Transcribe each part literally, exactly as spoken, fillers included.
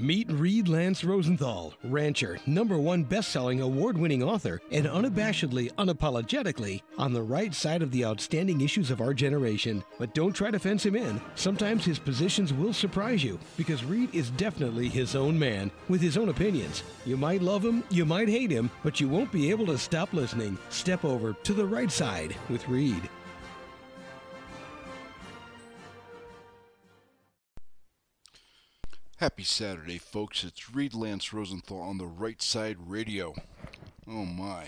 Meet Reed Lance Rosenthal, rancher, number one best-selling award-winning author, and unabashedly, unapologetically on the right side of the outstanding issues of our generation. But don't try to fence him in. Sometimes his positions will surprise you, because Reed is definitely his own man, with his own opinions. You might love him, you might hate him, but you won't be able to stop listening. Step over to the right side with Reed. Happy Saturday, folks. It's Reed Lance Rosenthal on the Right Side Radio. Oh, my.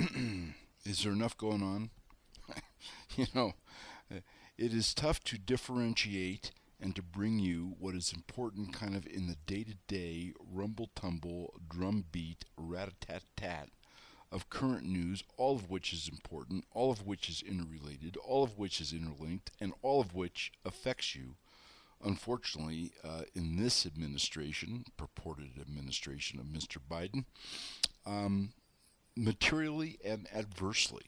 Is there enough going on? You know, it is tough to differentiate and to bring you what is important kind of in the day-to-day rumble-tumble, drumbeat, rat-a-tat-tat of current news, all of which is important, all of which is interrelated, all of which is interlinked, and all of which affects you. Unfortunately, uh, in this administration, purported administration of Mister Biden, um, materially and adversely.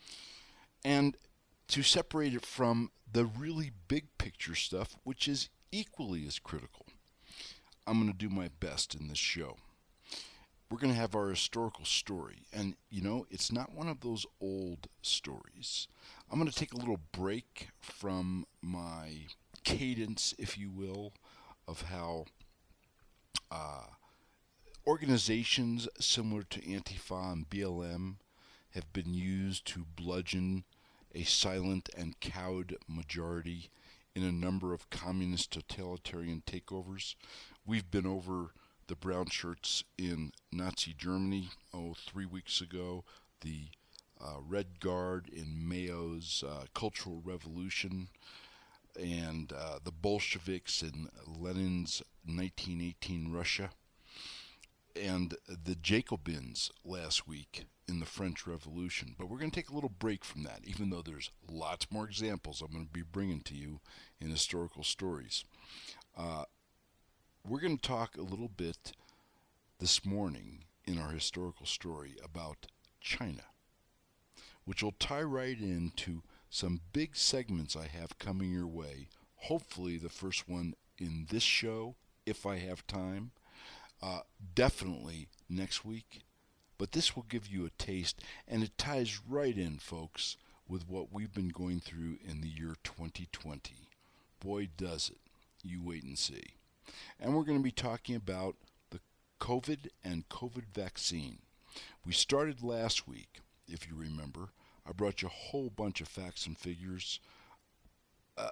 And to separate it from the really big picture stuff, which is equally as critical, I'm going to do my best in this show. We're going to have our historical story, and, you know, it's not one of those old stories. I'm going to take a little break from my cadence, if you will, of how uh, organizations similar to Antifa and B L M have been used to bludgeon a silent and cowed majority in a number of communist totalitarian takeovers. We've been over the brown shirts in Nazi Germany, oh, three weeks ago, the uh, Red Guard in Mao's uh, Cultural Revolution, and uh, the Bolsheviks in Lenin's nineteen eighteen Russia, and the Jacobins last week in the French Revolution. But we're going to take a little break from that, even though there's lots more examples I'm going to be bringing to you in historical stories. Uh, we're going to talk a little bit this morning in our historical story about China, which will tie right into some big segments I have coming your way. Hopefully the first one in this show, if I have time. Uh, definitely next week. But this will give you a taste, and it ties right in, folks, with what we've been going through in the year twenty twenty. Boy, does it. You wait and see. And we're going to be talking about the COVID and COVID vaccine. We started last week, if you remember. I brought you a whole bunch of facts and figures, uh,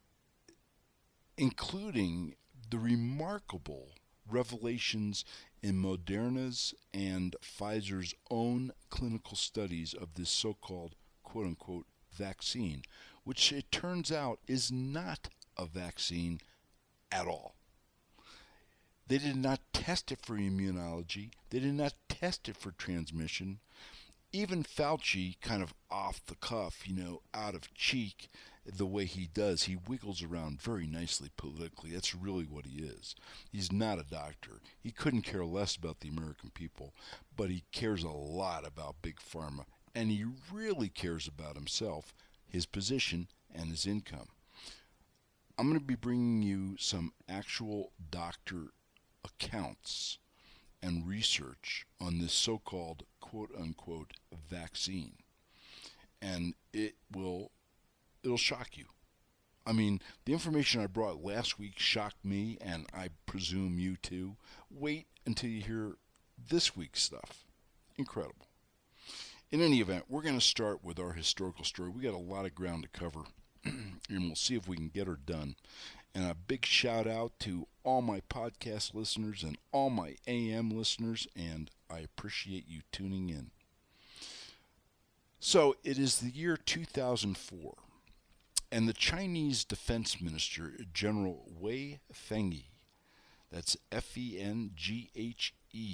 including the remarkable revelations in Moderna's and Pfizer's own clinical studies of this so-called quote-unquote vaccine, which it turns out is not a vaccine at all. They did not test it for immunology. They did not test it for transmission. Even Fauci, kind of off the cuff, you know, out of cheek, the way he does, he wiggles around very nicely politically. That's really what he is. He's not a doctor. He couldn't care less about the American people, but he cares a lot about Big Pharma, and he really cares about himself, his position, and his income. I'm going to be bringing you some actual doctor accounts and research on this so-called quote-unquote vaccine, and it will it'll shock you. I mean, the information I brought last week shocked me, and I presume you too. Wait until you hear this week's stuff. Incredible. In any event, we're going to start with our historical story. We got a lot of ground to cover, and we'll see if we can get her done. And a big shout out to all my podcast listeners and all my A M listeners, and I appreciate you tuning in. So it is the year two thousand four, and the Chinese Defense Minister, General Wei Fenghe, that's F E N G H E,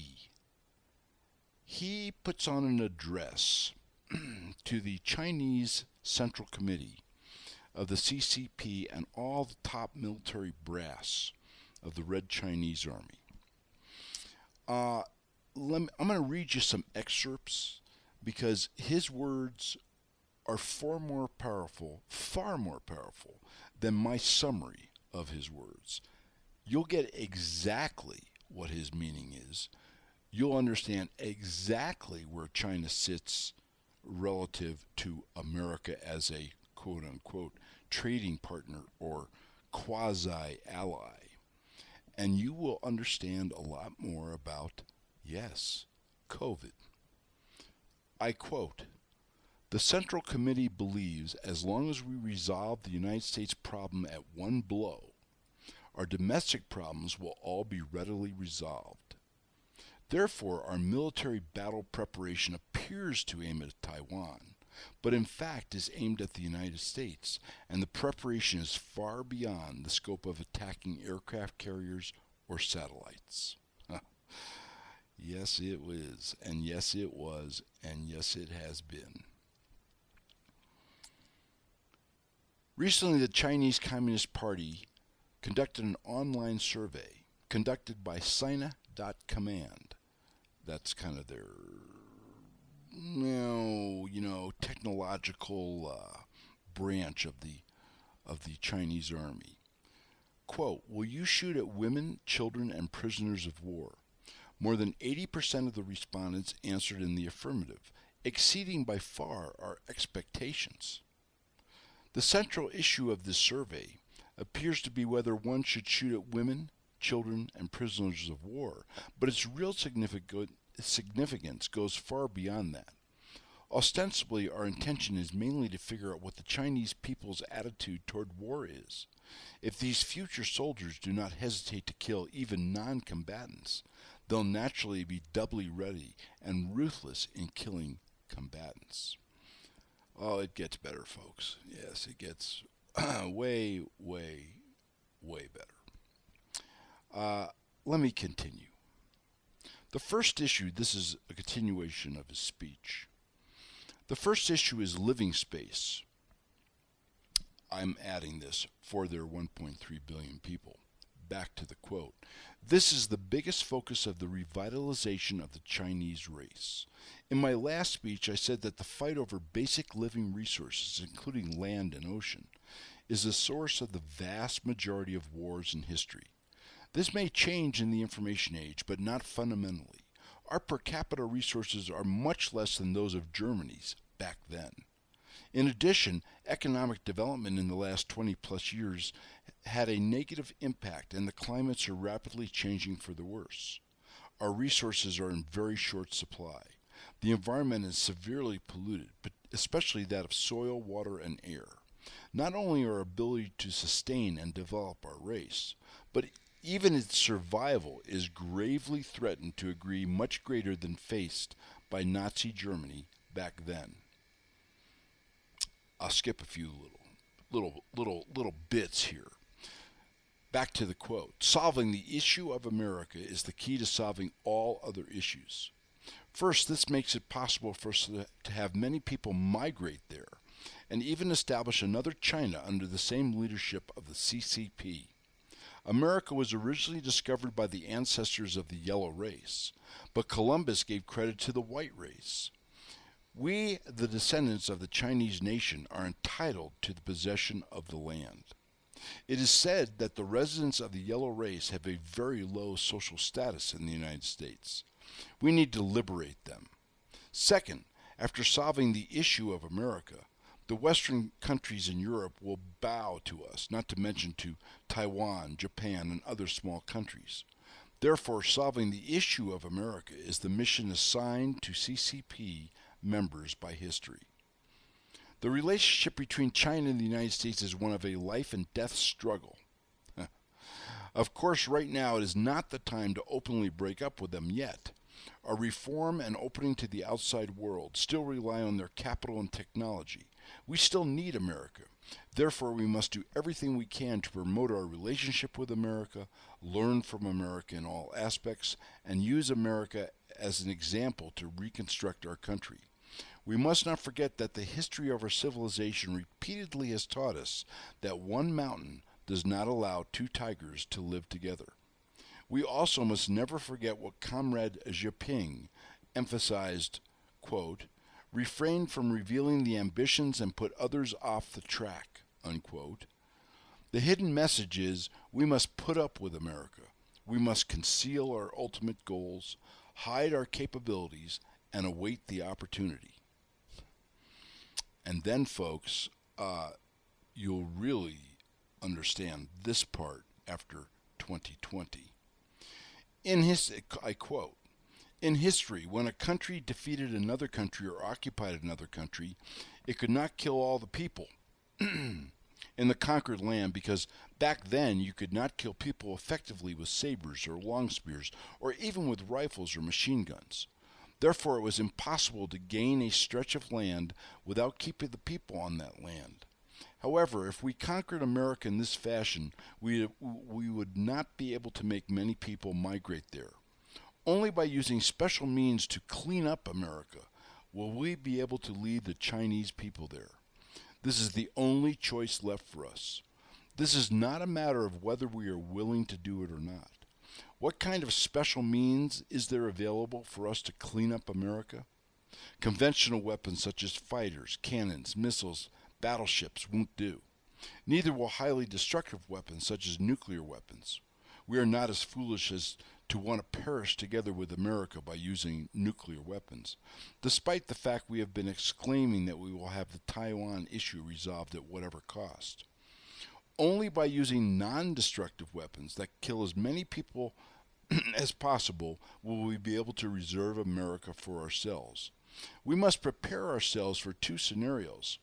he puts on an address to the Chinese Central Committee of the C C P and all the top military brass of the Red Chinese Army. Uh, let me, I'm going to read you some excerpts because his words are far more powerful, far more powerful than my summary of his words. You'll get exactly what his meaning is, you'll understand exactly where China sits relative to America as a quote-unquote trading partner or quasi-ally. And you will understand a lot more about, yes, COVID. I quote, "The Central Committee believes as long as we resolve the United States problem at one blow, our domestic problems will all be readily resolved. Therefore, our military battle preparation appears to aim at Taiwan, but in fact is aimed at the United States, and the preparation is far beyond the scope of attacking aircraft carriers or satellites." Yes, it was, and yes, it was, and yes, it has been. Recently, the Chinese Communist Party conducted an online survey conducted by Sina dot command. That's kind of their, no, you know, technological uh, branch of the of the Chinese army. Quote, "Will you shoot at women, children, and prisoners of war?" More than eighty percent of the respondents answered in the affirmative, exceeding by far our expectations. The central issue of this survey appears to be whether one should shoot at women, children, and prisoners of war, but its real significance goes far beyond that. Ostensibly, our intention is mainly to figure out what the Chinese people's attitude toward war is. If these future soldiers do not hesitate to kill even non-combatants, they'll naturally be doubly ready and ruthless in killing combatants. Oh, it gets better, folks. Yes, it gets way, way, way better. Uh, let me continue. The first issue, this is a continuation of his speech. The first issue is living space. I'm adding this for their one point three billion people. Back to the quote. "This is the biggest focus of the revitalization of the Chinese race. In my last speech, I said that the fight over basic living resources, including land and ocean, is the source of the vast majority of wars in history. This may change in the information age, but not fundamentally. Our per capita resources are much less than those of Germany's back then. In addition, economic development in the last twenty plus years had a negative impact, and the climates are rapidly changing for the worse. Our resources are in very short supply. The environment is severely polluted, but especially that of soil, water, and air. Not only our ability to sustain and develop our race, but even its survival is gravely threatened to a degree much greater than faced by Nazi Germany back then." I'll skip a few little, little, little, little bits here. Back to the quote. "Solving the issue of America is the key to solving all other issues. First, this makes it possible for us to have many people migrate there and even establish another China under the same leadership of the C C P. America was originally discovered by the ancestors of the yellow race, but Columbus gave credit to the white race. We, the descendants of the Chinese nation, are entitled to the possession of the land. It is said that the residents of the yellow race have a very low social status in the United States. We need to liberate them. Second, after solving the issue of America, the Western countries in Europe will bow to us, not to mention to Taiwan, Japan, and other small countries. Therefore, solving the issue of America is the mission assigned to C C P members by history. The relationship between China and the United States is one of a life and death struggle. Of course, right now it is not the time to openly break up with them yet. Our reform and opening to the outside world still rely on their capital and technology. We still need America. Therefore, we must do everything we can to promote our relationship with America, learn from America in all aspects, and use America as an example to reconstruct our country. We must not forget that the history of our civilization repeatedly has taught us that one mountain does not allow two tigers to live together. We also must never forget what Comrade Zheping emphasized, quote, "Refrain from revealing the ambitions and put others off the track," unquote. The hidden message is we must put up with America. We must conceal our ultimate goals, hide our capabilities, and await the opportunity. And then, folks, uh, you'll really understand this part after twenty twenty. In his, I quote, "In history, when a country defeated another country or occupied another country, it could not kill all the people in the conquered land, because back then you could not kill people effectively with sabers or long spears or even with rifles or machine guns. Therefore, it was impossible to gain a stretch of land without keeping the people on that land. However, if we conquered America in this fashion, we, we would not be able to make many people migrate there. Only by using special means to clean up America will we be able to lead the Chinese people there. This is the only choice left for us. This is not a matter of whether we are willing to do it or not. What kind of special means is there available for us to clean up America? Conventional weapons such as fighters, cannons, missiles, battleships won't do. Neither will highly destructive weapons such as nuclear weapons. We are not as foolish as to want to perish together with America by using nuclear weapons, despite the fact we have been exclaiming that we will have the Taiwan issue resolved at whatever cost. Only by using non-destructive weapons that kill as many people as possible will we be able to reserve America for ourselves. We must prepare ourselves for two scenarios.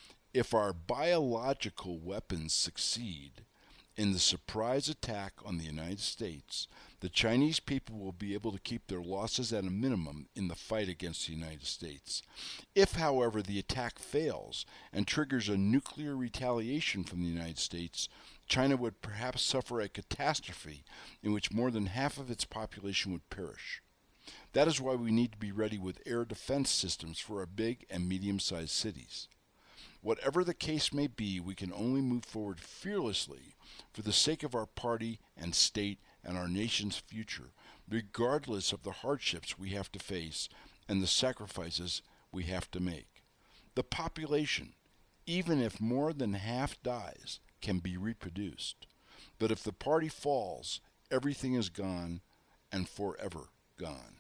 If our biological weapons succeed in the surprise attack on the United States, the Chinese people will be able to keep their losses at a minimum in the fight against the United States. If, however, the attack fails and triggers a nuclear retaliation from the United States, China would perhaps suffer a catastrophe in which more than half of its population would perish. That is why we need to be ready with air defense systems for our big and medium-sized cities. Whatever the case may be, we can only move forward fearlessly for the sake of our party and state and our nation's future, regardless of the hardships we have to face and the sacrifices we have to make. The population, even if more than half dies, can be reproduced. But if the party falls, everything is gone and forever gone.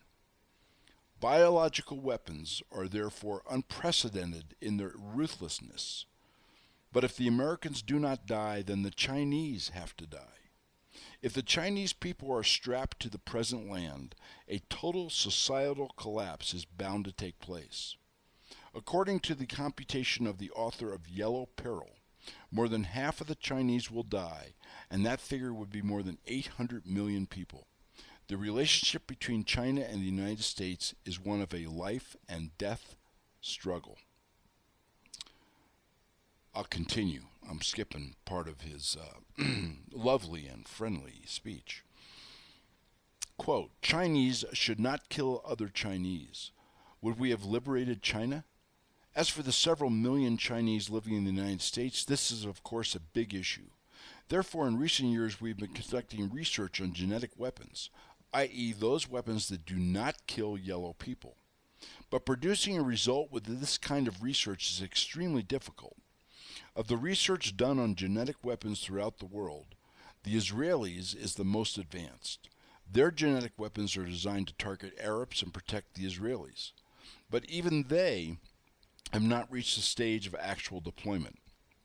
Biological weapons are therefore unprecedented in their ruthlessness. But if the Americans do not die, then the Chinese have to die. If the Chinese people are strapped to the present land, a total societal collapse is bound to take place. According to the computation of the author of Yellow Peril, more than half of the Chinese will die, and that figure would be more than eight hundred million people. The relationship between China and the United States is one of a life and death struggle. I'll continue. I'm skipping part of his uh, lovely and friendly speech. Quote, "Chinese should not kill other Chinese. Would we have liberated China? As for the several million Chinese living in the United States, this is of course a big issue. Therefore, in recent years we've been conducting research on genetic weapons, that is those weapons that do not kill yellow people. But producing a result with this kind of research is extremely difficult. Of the research done on genetic weapons throughout the world, the Israelis is the most advanced. Their genetic weapons are designed to target Arabs and protect the Israelis. But even they have not reached the stage of actual deployment.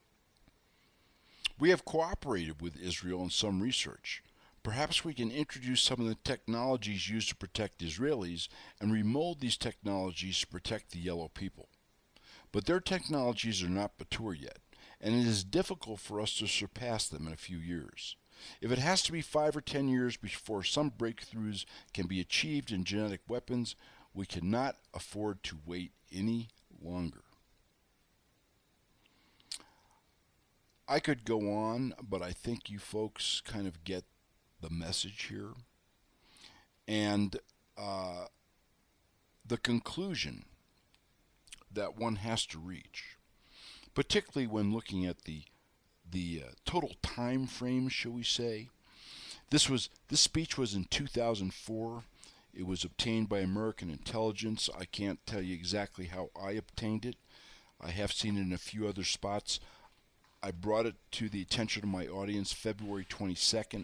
We have cooperated with Israel in some research. Perhaps we can introduce some of the technologies used to protect Israelis and remold these technologies to protect the yellow people. But their technologies are not mature yet, and it is difficult for us to surpass them in a few years. If it has to be five or ten years before some breakthroughs can be achieved in genetic weapons, we cannot afford to wait any longer." I could go on, but I think you folks kind of get the message here. And uh, the conclusion that one has to reach, particularly when looking at the the uh, total time frame, shall we say. This was this speech was in two thousand four. It was obtained by American intelligence. I can't tell you exactly how I obtained it. I have seen it in a few other spots. I brought it to the attention of my audience February twenty-second,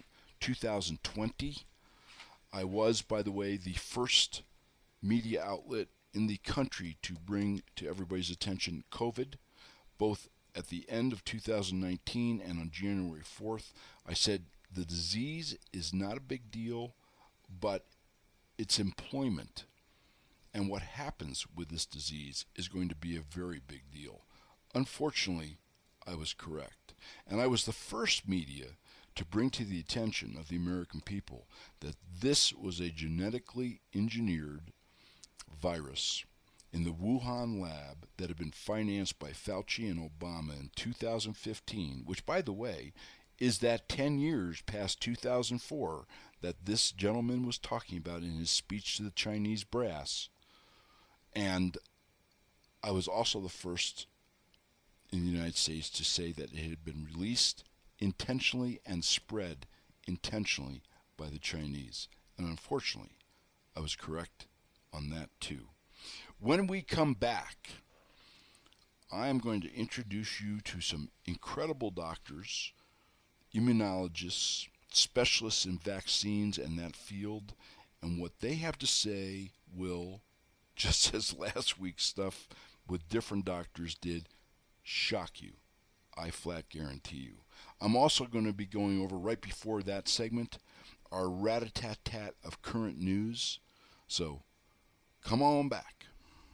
two thousand twenty. I was, by the way, the first media outlet in the country to bring to everybody's attention COVID, both at the end of two thousand nineteen and on January fourth. I said the disease is not a big deal, but its employment and what happens with this disease is going to be a very big deal. Unfortunately, I was correct. And I was the first media to bring to the attention of the American people that this was a genetically engineered virus in the Wuhan lab that had been financed by Fauci and Obama in two thousand fifteen, which, by the way, is that ten years past two thousand four that this gentleman was talking about in his speech to the Chinese brass. And I was also the first in the United States to say that it had been released intentionally and spread intentionally by the Chinese. And unfortunately, I was correct on that too. When we come back, I am going to introduce you to some incredible doctors, immunologists, specialists in vaccines and that field, and what they have to say will, just as last week's stuff with different doctors did, shock you. I flat guarantee you. I'm also going to be going over, right before that segment, our rat-a-tat-tat of current news. So, come on back.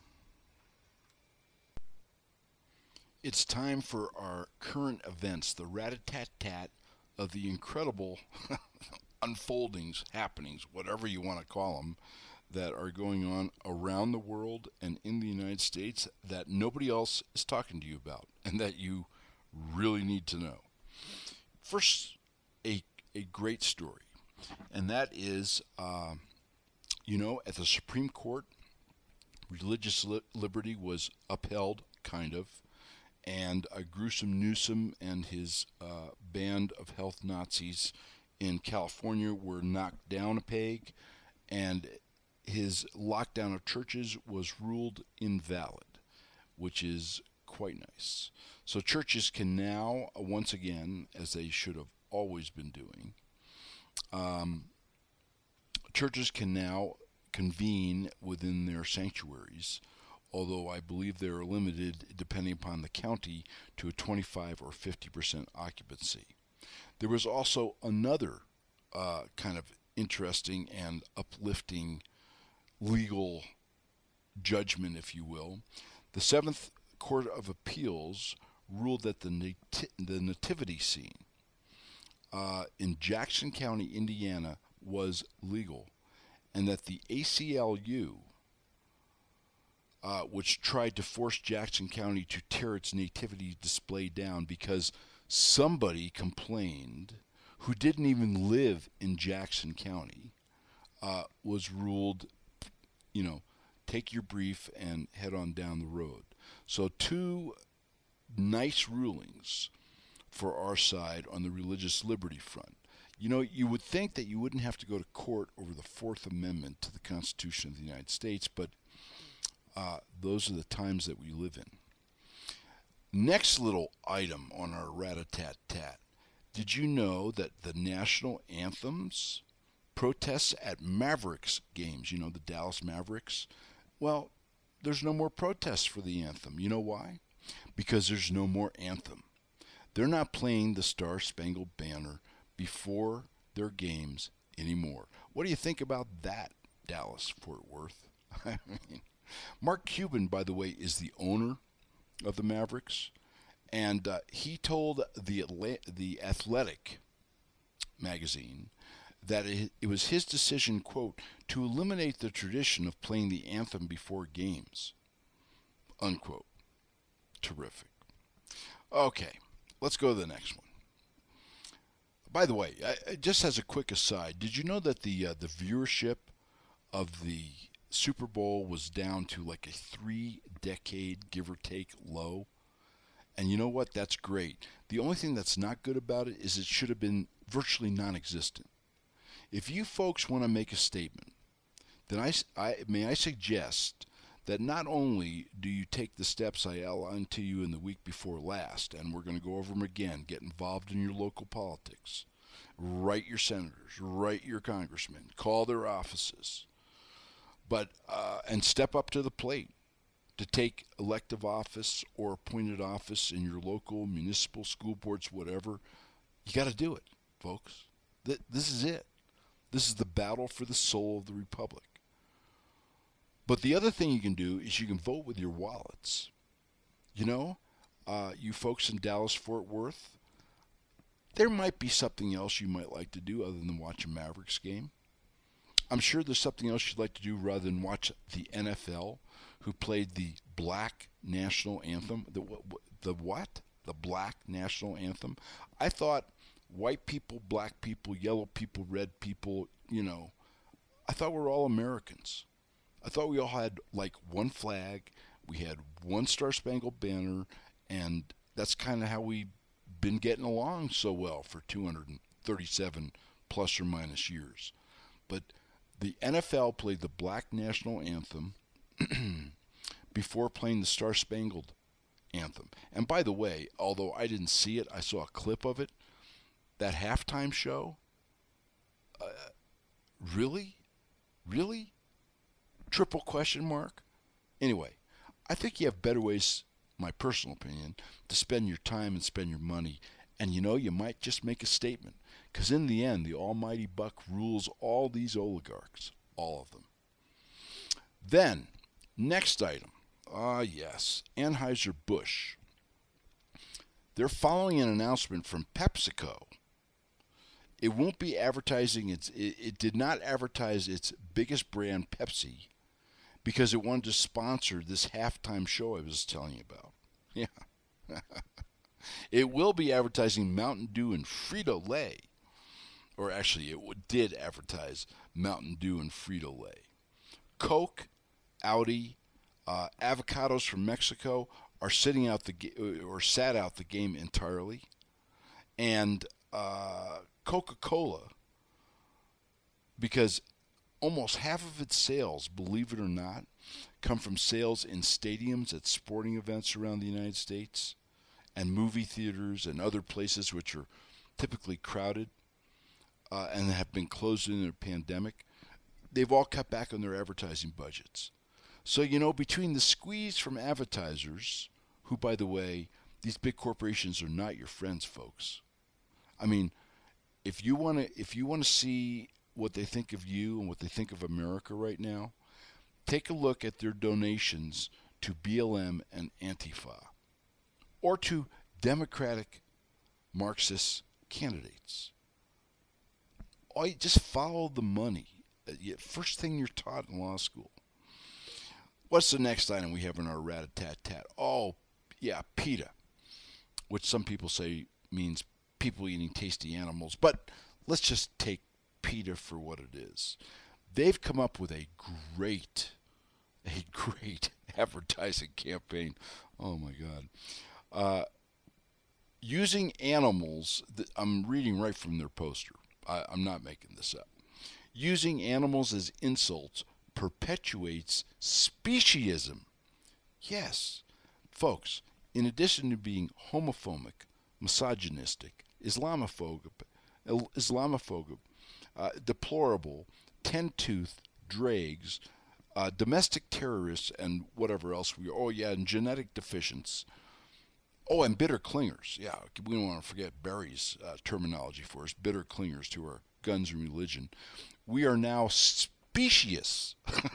It's time for our current events, the rat-a-tat-tat of the incredible unfoldings, happenings, whatever you want to call them, that are going on around the world and in the United States that nobody else is talking to you about and that you really need to know. First, a, a great story, and that is, uh, you know, at the Supreme Court, religious li- liberty was upheld, kind of, and a gruesome Newsom and his uh, band of health Nazis in California were knocked down a peg, and his lockdown of churches was ruled invalid, which is quite nice. So churches can now, once again, as they should have always been doing, um, churches can now convene within their sanctuaries, although I believe they are limited, depending upon the county, to a twenty-five or fifty percent occupancy. There was also another uh, kind of interesting and uplifting legal judgment, if you will. The Seventh Court of Appeals ruled that the, nat- the nativity scene uh, in Jackson County, Indiana, was legal, and that the A C L U, uh, which tried to force Jackson County to tear its nativity display down because somebody complained who didn't even live in Jackson County, uh, was ruled, you know, take your brief and head on down the road. So two nice rulings for our side on the religious liberty front. You know, you would think that you wouldn't have to go to court over the Fourth Amendment to the Constitution of the United States, but uh, those are the times that we live in. Next little item on our rat-a-tat-tat. Did you know that the national anthems, protests at Mavericks games, you know, the Dallas Mavericks, well, there's no more protests for the anthem. You know why? Because there's no more anthem. They're not playing the Star-Spangled Banner before their games anymore. What do you think about that, Dallas-Fort Worth? I mean, Mark Cuban, by the way, is the owner of the Mavericks, and uh, he told the Atla- the Athletic magazine that it, it was his decision, quote, to eliminate the tradition of playing the anthem before games, unquote. Terrific. Okay, let's go to the next one. By the way, I, just as a quick aside, did you know that the uh, the viewership of the Super Bowl was down to like a three-decade, give or take, low? And you know what? That's great. The only thing that's not good about it is it should have been virtually non-existent. If you folks want to make a statement, then I, I, may I suggest that not only do you take the steps I outlined to you in the week before last, and we're going to go over them again, get involved in your local politics, Write your senators, write your congressmen, call their offices, but uh, and step up to the plate to take elective office or appointed office in your local, municipal, school boards, whatever. You got to do it, folks. Th- this is it. This is the battle for the soul of the republic. But the other thing you can do is you can vote with your wallets. You know, uh, you folks in Dallas, Fort Worth, there might be something else you might like to do other than watch a Mavericks game. I'm sure there's something else you'd like to do rather than watch the N F L, who played the Black National Anthem. The, the what? The Black National Anthem? I thought white people, black people, yellow people, red people, you know, I thought we were all Americans. I thought we all had like one flag, we had one Star-Spangled Banner, and that's kind of how we been getting along so well for two hundred thirty-seven plus or minus years. But the N F L played the Black National Anthem before playing the Star-Spangled Anthem. And by the way, although I didn't see it, I saw a clip of it. That halftime show, uh, really? Really? Triple question mark? Anyway, I think you have better ways, my personal opinion, to spend your time and spend your money. And you know, you might just make a statement. Because in the end, the almighty buck rules all these oligarchs. All of them. Then, next item. Ah, yes. Anheuser-Busch. They're following an announcement from PepsiCo. It won't be advertising its, it, it did not advertise its biggest brand, Pepsi, because it wanted to sponsor this halftime show I was telling you about. Yeah. It will be advertising Mountain Dew and Frito-Lay. Or actually, it did advertise Mountain Dew and Frito-Lay. Coke, Audi, uh, avocados from Mexico are sitting out the ga- or sat out the game entirely. And uh, Coca-Cola, because almost half of its sales, believe it or not, come from sales in stadiums at sporting events around the United States and movie theaters and other places which are typically crowded uh, and have been closed in the pandemic. They've all cut back on their advertising budgets. So, you know, between the squeeze from advertisers, who, by the way, these big corporations are not your friends, folks. I mean, if you want to if you want to see what they think of you and what they think of America right now, take a look at their donations to B L M and Antifa, or to Democratic Marxist candidates. All you, just follow the money. First thing you're taught in law school. What's the next item we have in our rat-a-tat-tat? Oh, yeah, PETA, which some people say means people eating tasty animals. But let's just take PETA for what it is. They've come up with a great, a great advertising campaign. Oh, my God. Uh, using animals, th- I'm reading right from their poster. I, I'm not making this up. Using animals as insults perpetuates speciesism. Yes, folks, in addition to being homophobic, misogynistic, Islamophobic, Islamophobic, uh, deplorable, ten-toothed, dregs, uh, domestic terrorists, and whatever else we are. Oh, yeah, and genetic deficients. Oh, and bitter clingers. Yeah, we don't want to forget Barry's uh, terminology for us, bitter clingers to our guns and religion. We are now specious.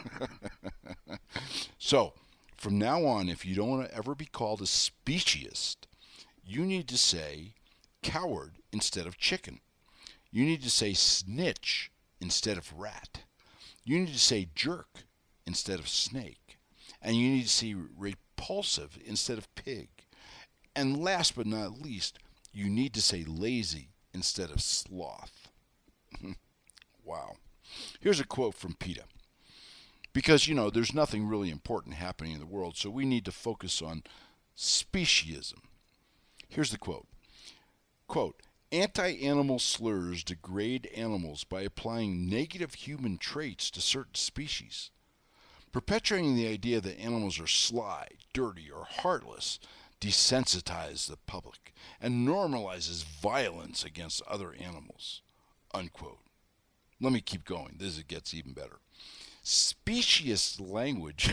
So, from now on, if you don't want to ever be called a speciesist, you need to say coward instead of chicken. You need to say snitch instead of rat. You need to say jerk instead of snake. And you need to say repulsive instead of pig. And last but not least, you need to say lazy instead of sloth. Wow. Here's a quote from PETA. Because, you know, there's nothing really important happening in the world, so we need to focus on speciesism. Here's the quote. Quote, anti-animal slurs degrade animals by applying negative human traits to certain species. Perpetuating the idea that animals are sly, dirty, or heartless desensitize the public, and normalizes violence against other animals, unquote. Let me keep going. This gets even better. Speciest language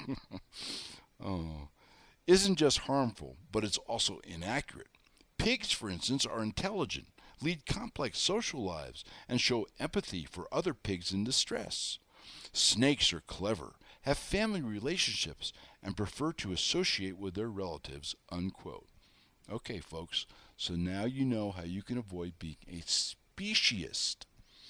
oh, isn't just harmful, but it's also inaccurate. Pigs, for instance, are intelligent, lead complex social lives, and show empathy for other pigs in distress. Snakes are clever, have family relationships, and prefer to associate with their relatives, unquote. Okay, folks, so now you know how you can avoid being a speciesist.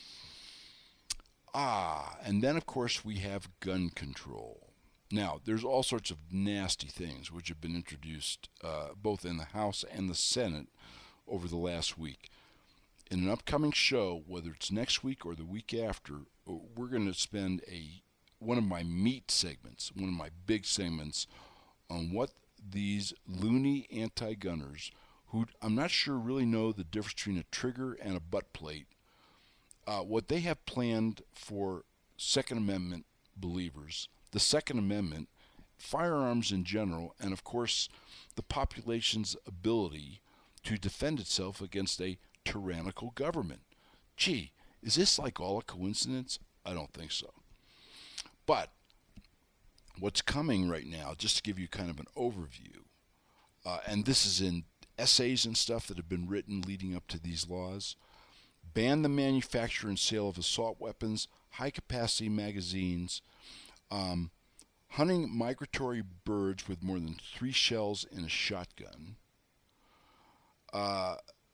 Ah, and then, of course, we have gun control. Now, there's all sorts of nasty things which have been introduced uh, both in the House and the Senate over the last week. In an upcoming show, whether it's next week or the week after, we're going to spend a one of my meat segments, one of my big segments, on what these loony anti-gunners, who I'm not sure really know the difference between a trigger and a butt plate, uh, what they have planned for Second Amendment believers, the Second Amendment, firearms in general, and of course the population's ability to defend itself against a tyrannical government. Gee, is this like all a coincidence? I don't think so. But what's coming right now, just to give you kind of an overview, uh, and this is in essays and stuff that have been written leading up to these laws: ban the manufacture and sale of assault weapons, high-capacity magazines, um, hunting migratory birds with more than three shells in a shotgun. Uh,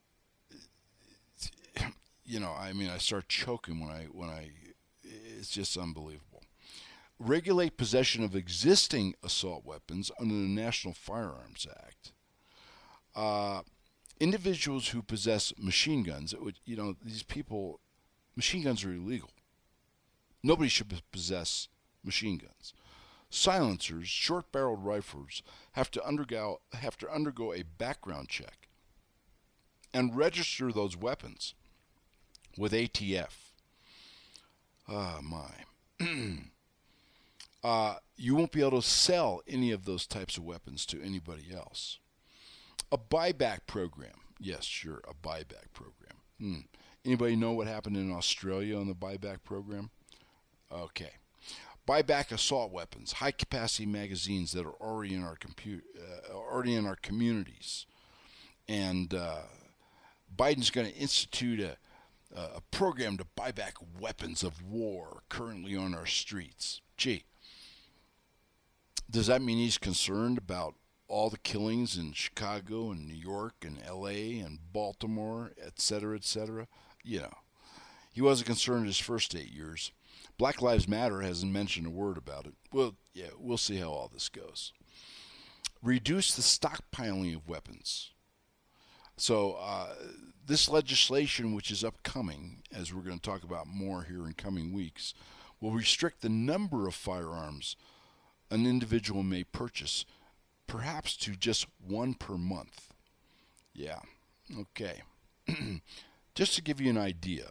you know, I mean, I start choking when I when I. It's just unbelievable. Regulate possession of existing assault weapons under the National Firearms Act. Uh, individuals who possess machine guns, it would, you know, these people, machine guns are illegal. Nobody should possess machine guns. Silencers, short-barreled rifles, have to undergo have to undergo a background check and register those weapons with A T F. Ah, my. uh, you won't be able to sell any of those types of weapons to anybody else. A buyback program. Yes, sure, a buyback program. Hmm. Anybody know what happened in Australia on the buyback program? Okay. Buyback assault weapons, high-capacity magazines that are already in our compu- uh, already in our communities. And uh, Biden's going to institute a a program to buy back weapons of war currently on our streets. Gee, does that mean he's concerned about all the killings in Chicago and New York and L A and Baltimore, et cetera, et cetera? You know, he wasn't concerned his first eight years. Black Lives Matter hasn't mentioned a word about it. Well, yeah, we'll see how all this goes. Reduce the stockpiling of weapons. So uh, this legislation, which is upcoming, as we're going to talk about more here in coming weeks, will restrict the number of firearms an individual may purchase, perhaps to just one per month. Yeah, okay. Just to give you an idea,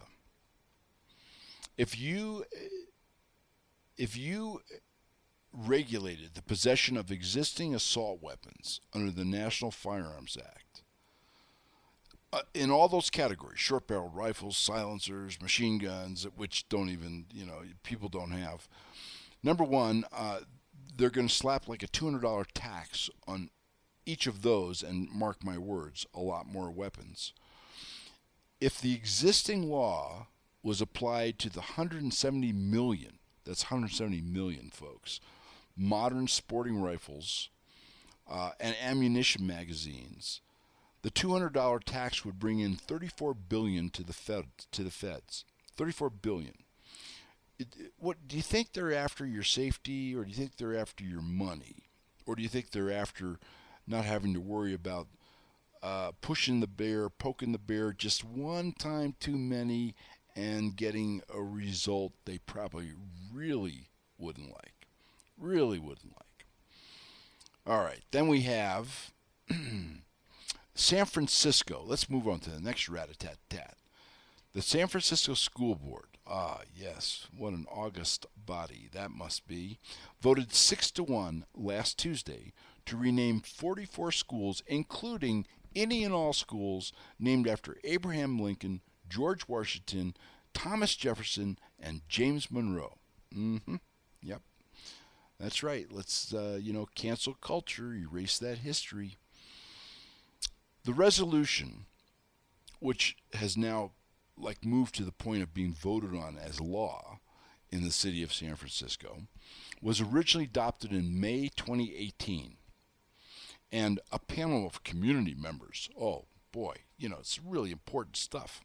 if you if you regulated the possession of existing assault weapons under the National Firearms Act, Uh, in all those categories, short-barreled rifles, silencers, machine guns, which don't even, you know, people don't have. Number one, uh, they're going to slap like a two hundred dollars tax on each of those, and mark my words, a lot more weapons. If the existing law was applied to the one hundred seventy million, that's one hundred seventy million, folks, modern sporting rifles uh, and ammunition magazines, the two hundred dollars tax would bring in thirty-four billion dollars to the Fed, to the feds. thirty-four billion dollars. It, what do you think they're after? Your safety, or do you think they're after your money, or do you think they're after not having to worry about uh, pushing the bear, poking the bear just one time too many, and getting a result they probably really wouldn't like, really wouldn't like. All right, then we have San Francisco. Let's move on to the next rat-a-tat-tat. The San Francisco School Board, ah, yes, what an august body that must be, voted six to one last Tuesday to rename forty-four schools, including any and all schools named after Abraham Lincoln, George Washington, Thomas Jefferson, and James Monroe. Mm-hmm. Yep. That's right. Let's, uh, you know, cancel culture, erase that history. The resolution, which has now, like, moved to the point of being voted on as law in the city of San Francisco, was originally adopted in May twenty eighteen. And a panel of community members, oh boy, you know, it's really important stuff.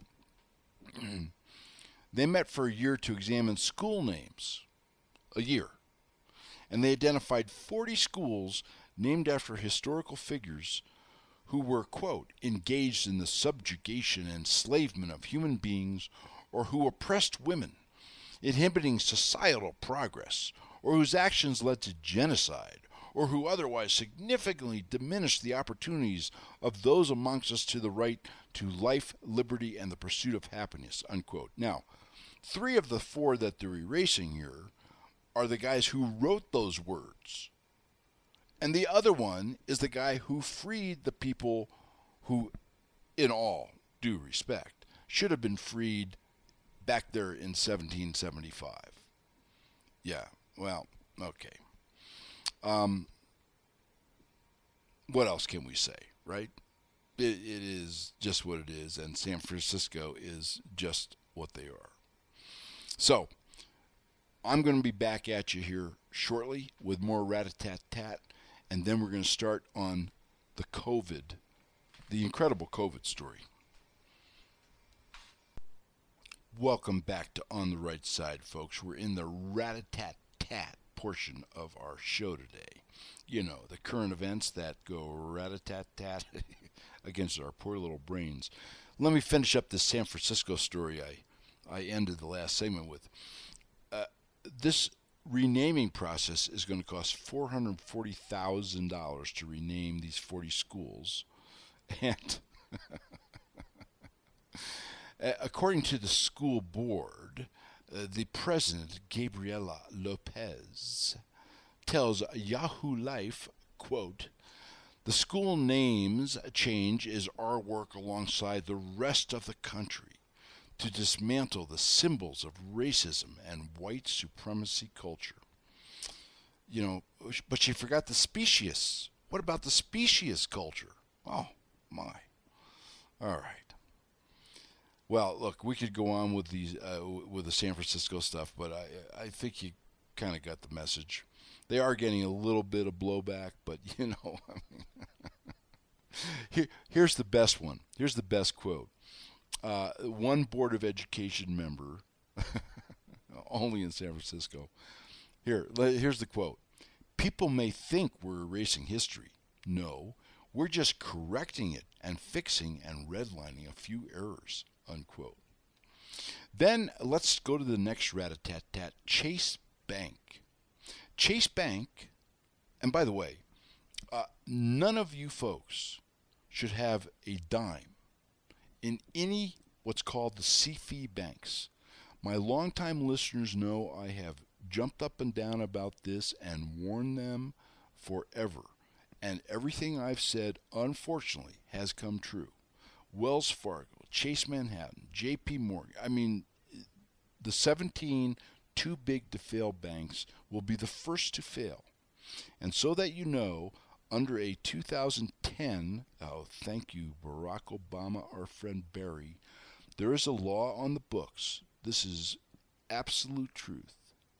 They met for a year to examine school names. A year. And they identified forty schools named after historical figures who were, quote, engaged in the subjugation and enslavement of human beings, or who oppressed women, inhibiting societal progress, or whose actions led to genocide, or who otherwise significantly diminished the opportunities of those amongst us to the right to life, liberty, and the pursuit of happiness, unquote. Now, three of the four that they're erasing here are the guys who wrote those words. And the other one is the guy who freed the people who, in all due respect, should have been freed back there in seventeen seventy-five. Yeah, well, okay. Um, what else can we say, right? It, it is just what it is, and San Francisco is just what they are. So, I'm going to be back at you here shortly with more rat-a-tat-tat, and then we're going to start on the COVID, the incredible COVID story. Welcome back to On the Right Side, folks. We're in the rat-a-tat-tat portion of our show today. You know, the current events that go rat-a-tat-tat against our poor little brains. Let me finish up this San Francisco story I, I ended the last segment with. Uh, this renaming process is going to cost four hundred forty thousand dollars to rename these forty schools. And according to the school board, uh, the president, Gabriela Lopez, tells Yahoo Life, quote, "The school names change is our work alongside the rest of the country to dismantle the symbols of racism and white supremacy culture." You know, but she forgot the specious. What about the specious culture? Oh, my. All right. Well, look, we could go on with these uh, with the San Francisco stuff, but I I think you kind of got the message. They are getting a little bit of blowback, but you know, I mean, here, here's the best one. Here's the best quote. Uh, one Board of Education member, only in San Francisco. Here, here's the quote. "People may think we're erasing history. No, we're just correcting it and fixing and redlining a few errors," unquote. Then let's go to the next rat-a-tat-tat, Chase Bank. Chase Bank, and by the way, uh, none of you folks should have a dime in any what's called the C F I banks. My longtime listeners know I have jumped up and down about this and warned them forever. And everything I've said, unfortunately, has come true. Wells Fargo, Chase Manhattan, J P Morgan, I mean, the seventeen too big to fail banks will be the first to fail. And so that you know, under a two thousand ten, oh, thank you, Barack Obama, our friend Barry, there is a law on the books. This is absolute truth.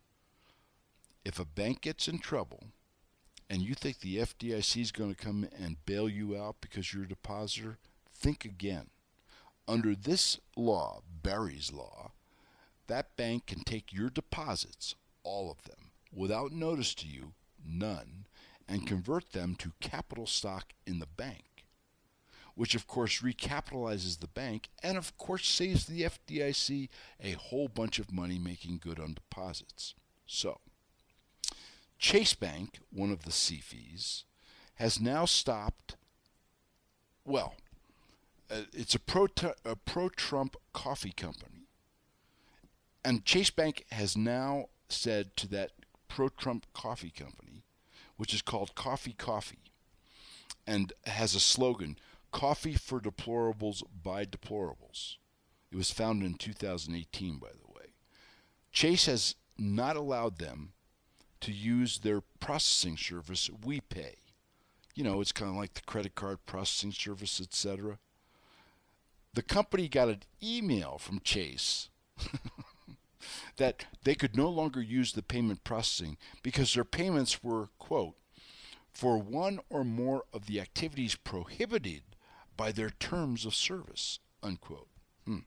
If a bank gets in trouble and you think the F D I C is going to come and bail you out because you're a depositor, think again. Under this law, Barry's law, that bank can take your deposits, all of them, without notice to you, none, and convert them to capital stock in the bank, which of course recapitalizes the bank and of course saves the F D I C a whole bunch of money making good on deposits. So, Chase Bank, one of the C F Is, has now stopped, well, uh, it's a pro a pro-Trump coffee company. And Chase Bank has now said to that pro-Trump coffee company, which is called Coffee Coffee, and has a slogan, Coffee for Deplorables by Deplorables. It was founded in two thousand eighteen, by the way. Chase has not allowed them to use their processing service, WePay. You know, it's kind of like the credit card processing service, et cetera. The company got an email from Chase that they could no longer use the payment processing because their payments were, quote, for one or more of the activities prohibited by their terms of service, unquote. Hmm.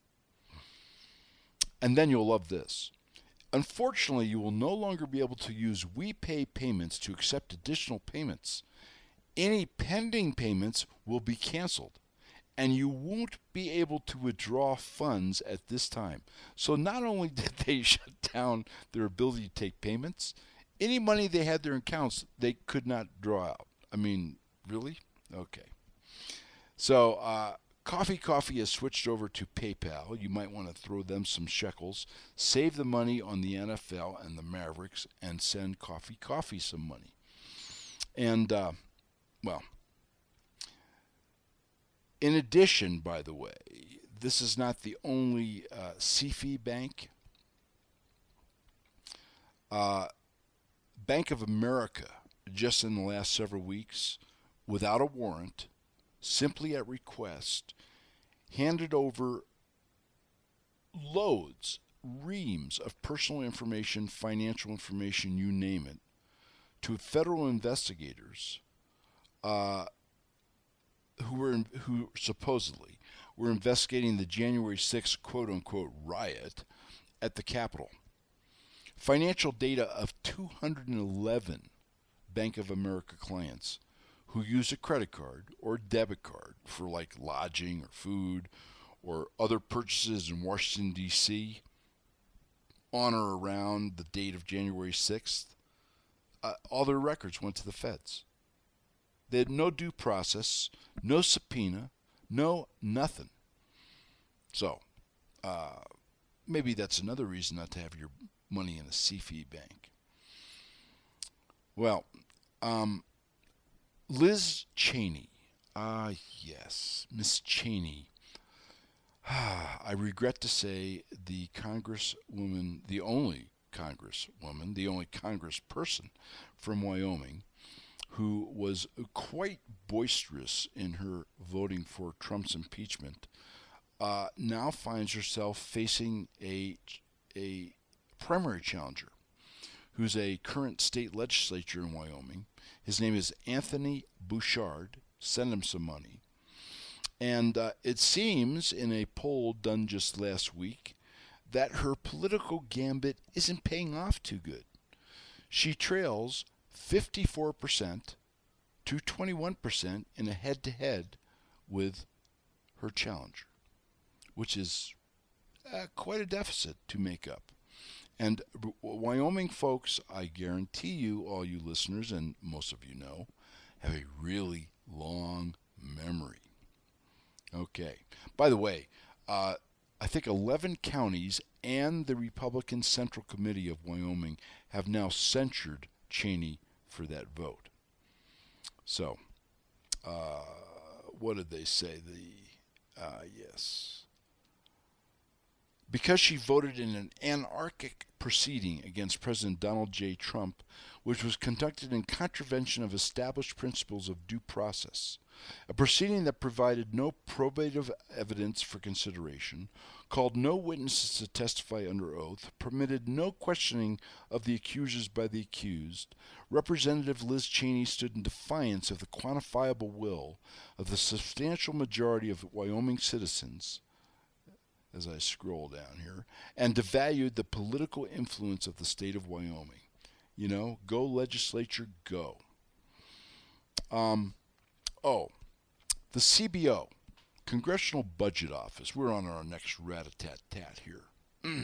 And then you'll love this. Unfortunately, you will no longer be able to use WePay payments to accept additional payments. Any pending payments will be canceled, and you won't be able to withdraw funds at this time. So not only did they shut down their ability to take payments, any money they had in their accounts, they could not draw out. I mean, really? Okay. So, uh, Coffee Coffee has switched over to PayPal. You might want to throw them some shekels, save the money on the N F L and the Mavericks, and send Coffee Coffee some money. And, uh, well, in addition, by the way, this is not the only uh, C F I bank. Uh, Bank of America, just in the last several weeks, without a warrant, simply at request, handed over loads, reams of personal information, financial information, you name it, to federal investigators uh, who were in, who supposedly were investigating the January sixth quote-unquote riot at the Capitol. Financial data of two hundred eleven Bank of America clients who use a credit card or debit card for like lodging or food or other purchases in Washington, D C on or around the date of January sixth, uh, all their records went to the feds. They had no due process, no subpoena, no nothing. So, uh, maybe that's another reason not to have your money in a C F I bank. Well, um, Liz Cheney. Ah, yes, Miss Cheney. Ah, I regret to say the congresswoman, the only congresswoman, the only congressperson from Wyoming, who was quite boisterous in her voting for Trump's impeachment, uh, now finds herself facing a a primary challenger, who's a current state legislature in Wyoming. His name is Anthony Bouchard. Send him some money. And uh, it seems, in a poll done just last week, that her political gambit isn't paying off too good. She trails fifty-four percent to twenty-one percent in a head-to-head with her challenger, which is uh, quite a deficit to make up. And Wyoming folks, I guarantee you, all you listeners, and most of you know, have a really long memory. Okay. By the way, uh, I think eleven counties and the Republican Central Committee of Wyoming have now censured Cheney for that vote. So, uh, what did they say? The uh, yes. Because she voted in an anarchic proceeding against President Donald J. Trump, which was conducted in contravention of established principles of due process, a proceeding that provided no probative evidence for consideration, called no witnesses to testify under oath, permitted no questioning of the accusers by the accused, Representative Liz Cheney stood in defiance of the quantifiable will of the substantial majority of Wyoming citizens, as I scroll down here, and devalued the political influence of the state of Wyoming. You know, go legislature, go. Um, oh, the C B O, Congressional Budget Office, we're on our next rat-a-tat-tat here,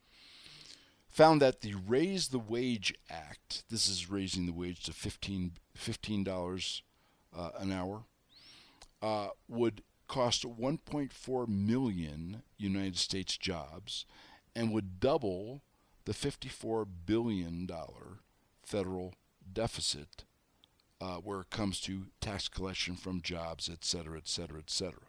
found that the Raise the Wage Act, this is raising the wage to fifteen dollars uh, an hour, uh, would cost one point four million United States jobs and would double the fifty-four billion dollars federal deficit uh, where it comes to tax collection from jobs, et cetera, et cetera, et cetera.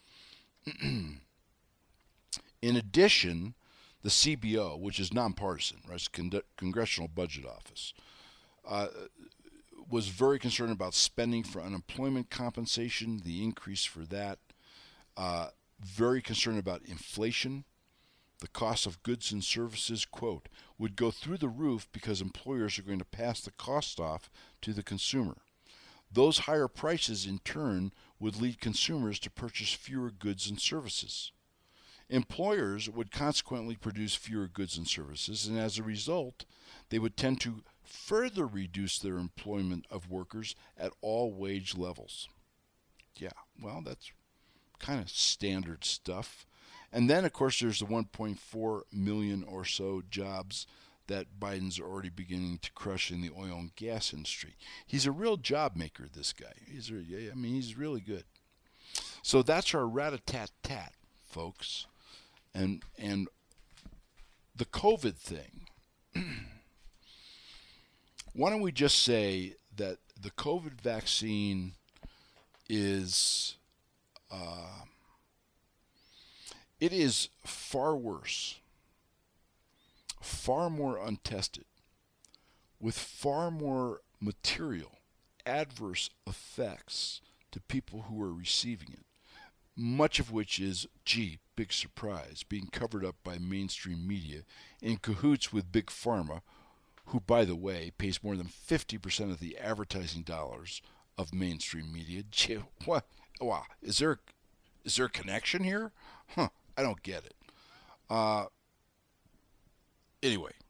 In addition, the C B O, which is nonpartisan, right, it's Con- Congressional Budget Office, uh, was very concerned about spending for unemployment compensation, the increase for that, uh, very concerned about inflation. The cost of goods and services, quote, would go through the roof because employers are going to pass the cost off to the consumer. Those higher prices, in turn, would lead consumers to purchase fewer goods and services. Employers would consequently produce fewer goods and services, and as a result, they would tend to further reduce their employment of workers at all wage levels. Yeah, well, that's kind of standard stuff. And then, of course, there's the one point four million or so jobs that Biden's already beginning to crush in the oil and gas industry. He's a real job maker, this guy. He's, a, I mean, he's really good. So that's our rat-a-tat-tat, folks. And and the COVID thing. Why don't we just say that the COVID vaccine is uh, it is far worse, far more untested, with far more material adverse effects to people who are receiving it, much of which is, gee, big surprise, being covered up by mainstream media in cahoots with Big Pharma, who, by the way, pays more than fifty percent of the advertising dollars of mainstream media. Gee, what? Wow, is there, is there a connection here? Huh, I don't get it. Uh, anyway,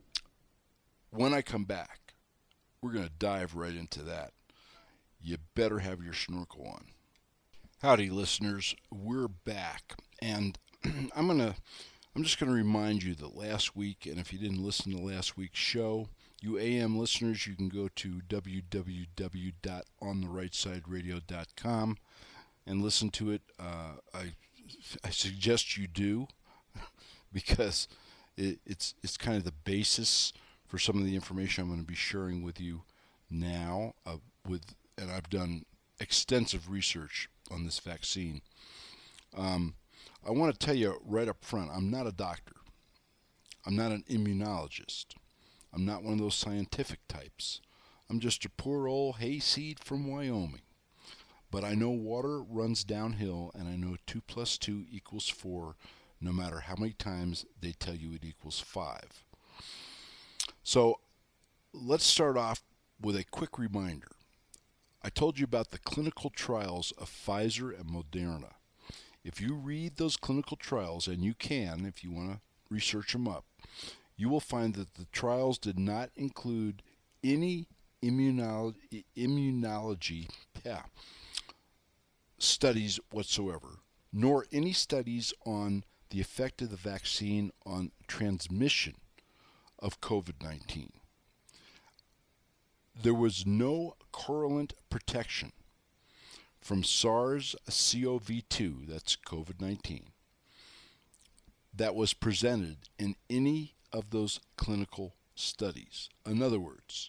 when I come back, we're going to dive right into that. You better have your snorkel on. Howdy, listeners. We're back, and I'm gonna, I'm just gonna remind you that last week, and if you didn't listen to last week's show, you A M listeners, you can go to w w w dot on the right side radio dot com and listen to it. Uh, I, I suggest you do, because it, it's it's kind of the basis for some of the information I'm going to be sharing with you now. Uh, with and I've done extensive research on this vaccine. Um, I want to tell you right up front, I'm not a doctor. I'm not an immunologist. I'm not one of those scientific types. I'm just a poor old hayseed from Wyoming. But I know water runs downhill, and I know two plus two equals four, no matter how many times they tell you it equals five. So let's start off with a quick reminder. I told you about the clinical trials of Pfizer and Moderna. If you read those clinical trials, and you can if you want to research them up, you will find that the trials did not include any immunology, immunology yeah, studies whatsoever, nor any studies on the effect of the vaccine on transmission of COVID nineteen. There was no correlate protection from SARS C o V two, that's COVID nineteen, that was presented in any of those clinical studies. In other words,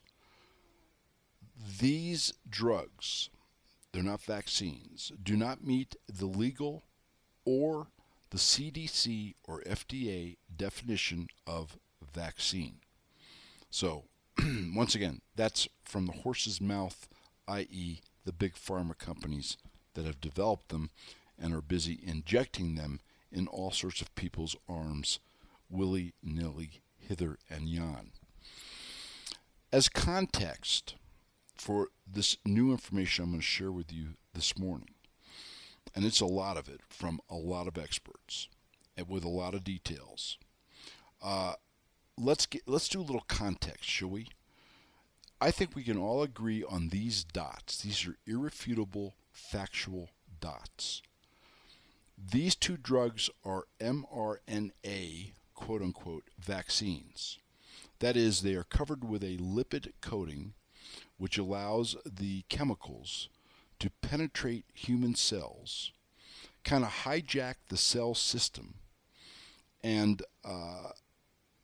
these drugs, they're not vaccines, do not meet the legal or the C D C or F D A definition of vaccine. So, once again, that's from the horse's mouth, that is the big pharma companies that have developed them and are busy injecting them in all sorts of people's arms, willy-nilly, hither and yon. As context for this new information I'm going to share with you this morning, and it's a lot of it from a lot of experts and with a lot of details, uh, let's get let's do a little context, shall we? I think we can all agree on these dots. These are irrefutable, factual dots. These two drugs are mRNA, quote-unquote, vaccines. That is, they are covered with a lipid coating which allows the chemicals to penetrate human cells, kind of hijack the cell system, and uh,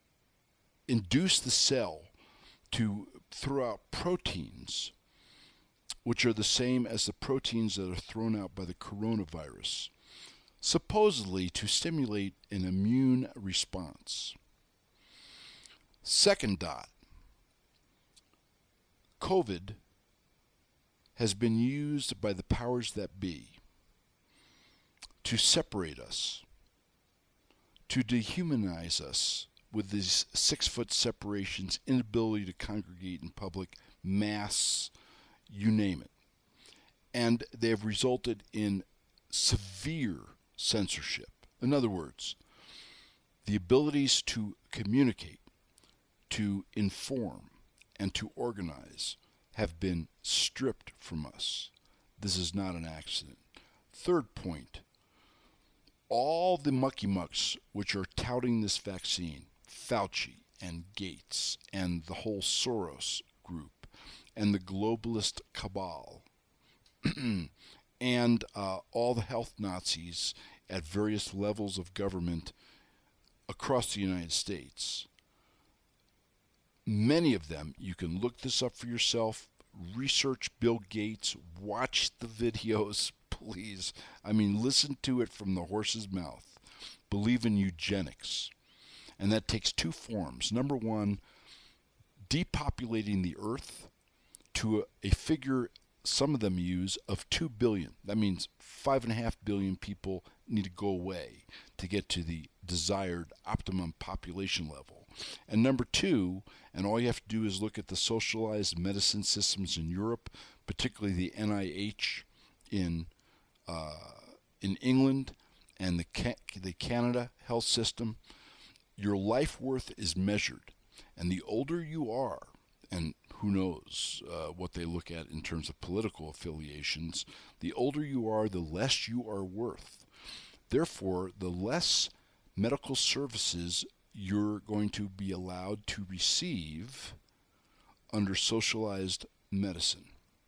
induce the cell to throw out proteins which are the same as the proteins that are thrown out by the coronavirus, supposedly to stimulate an immune response. Second dot, COVID has been used by the powers that be to separate us, to dehumanize us with these six-foot separations, inability to congregate in public, mass, you name it. And they have resulted in severe censorship. In other words, the abilities to communicate, to inform, and to organize have been stripped from us. This is not an accident. Third point, all the mucky mucks which are touting this vaccine, Fauci and Gates and the whole Soros group and the globalist cabal and uh, all the health Nazis at various levels of government across the United States, many of them, you can look this up for yourself, research Bill Gates, watch the videos, please. I mean, listen to it from the horse's mouth. Believe in eugenics. And that takes two forms. Number one, depopulating the earth to a, a figure some of them use of two billion. That means five and a half billion people need to go away to get to the desired optimum population level. And number two, and all you have to do is look at the socialized medicine systems in Europe, particularly the N I H in uh, in England and the Ca- the Canada health system. Your life worth is measured, and the older you are, and who knows uh, what they look at in terms of political affiliations, the older you are, the less you are worth. Therefore, the less medical services you're going to be allowed to receive under socialized medicine.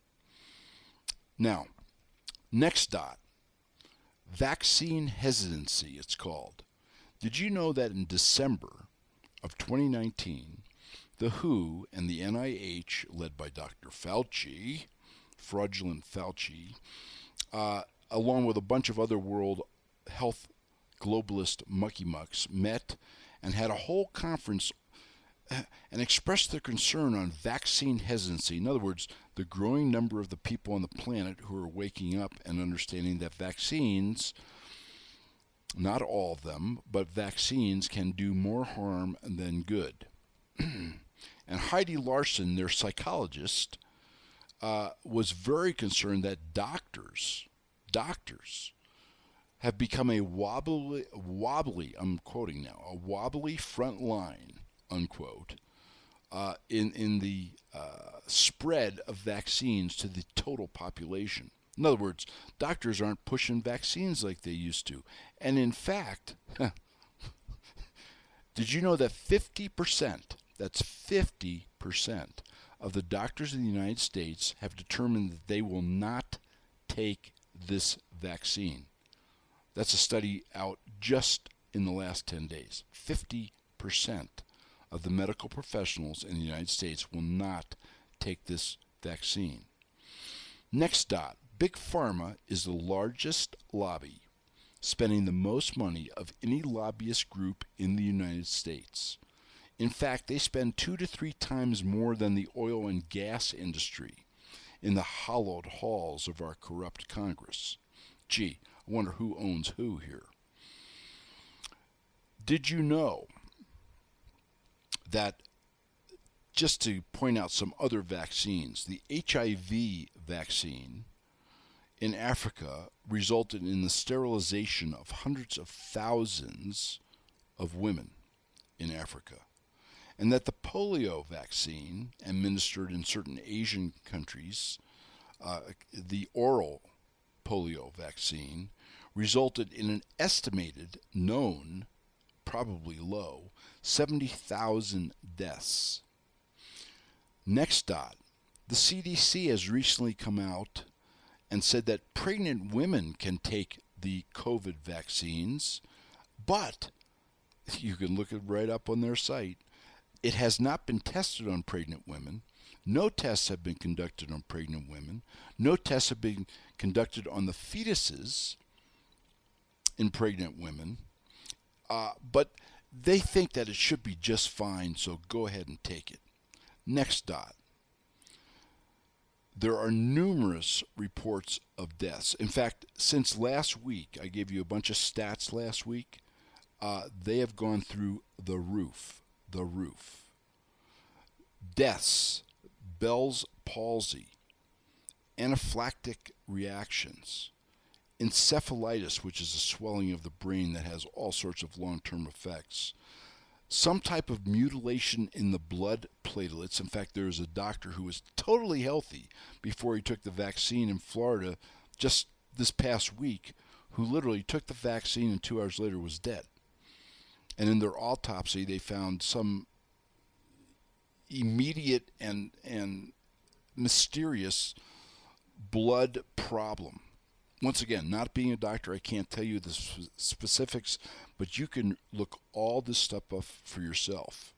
Now, next dot, vaccine hesitancy, it's called. Did you know that in December of twenty nineteen, the W H O and the N I H, led by Doctor Fauci, fraudulent Fauci, uh, along with a bunch of other world health globalist mucky mucks, met and had a whole conference and expressed their concern on vaccine hesitancy. In other words, the growing number of the people on the planet who are waking up and understanding that vaccines, not all of them, but vaccines can do more harm than good. And Heidi Larson, their psychologist, uh, was very concerned that doctors, doctors, have become a wobbly, wobbly, I'm quoting now, a wobbly front line, unquote, uh, in, in the uh, spread of vaccines to the total population. In other words, doctors aren't pushing vaccines like they used to. And in fact, did you know that fifty percent, that's fifty percent of the doctors in the United States have determined that they will not take this vaccine? That's a study out just in the last ten days. fifty percent of the medical professionals in the United States will not take this vaccine. Next dot, Big Pharma is the largest lobby, spending the most money of any lobbyist group in the United States. In fact, they spend two to three times more than the oil and gas industry in the hallowed halls of our corrupt Congress. Gee, I wonder who owns who here. Did you know that, just to point out some other vaccines, the H I V vaccine in Africa resulted in the sterilization of hundreds of thousands of women in Africa, and that the polio vaccine administered in certain Asian countries, uh, the oral polio vaccine, resulted in an estimated, known, probably low, seventy thousand deaths. Next dot, the C D C has recently come out and said that pregnant women can take the COVID vaccines, but you can look it right up on their site. It has not been tested on pregnant women. No tests have been conducted on pregnant women. No tests have been conducted on the fetuses in pregnant women. Uh, but they think that it should be just fine, so go ahead and take it. Next dot. There are numerous reports of deaths. In fact, since last week, I gave you a bunch of stats last week, uh, they have gone through the roof, the roof. Deaths, Bell's palsy, anaphylactic reactions, encephalitis, which is a swelling of the brain that has all sorts of long-term effects, some type of mutilation in the blood platelets. In fact, there was a doctor who was totally healthy before he took the vaccine in Florida just this past week, who literally took the vaccine and two hours later was dead. And in their autopsy, they found some immediate and and mysterious blood problem. Once again, not being a doctor, I can't tell you the sp- specifics, but you can look all this stuff up for yourself.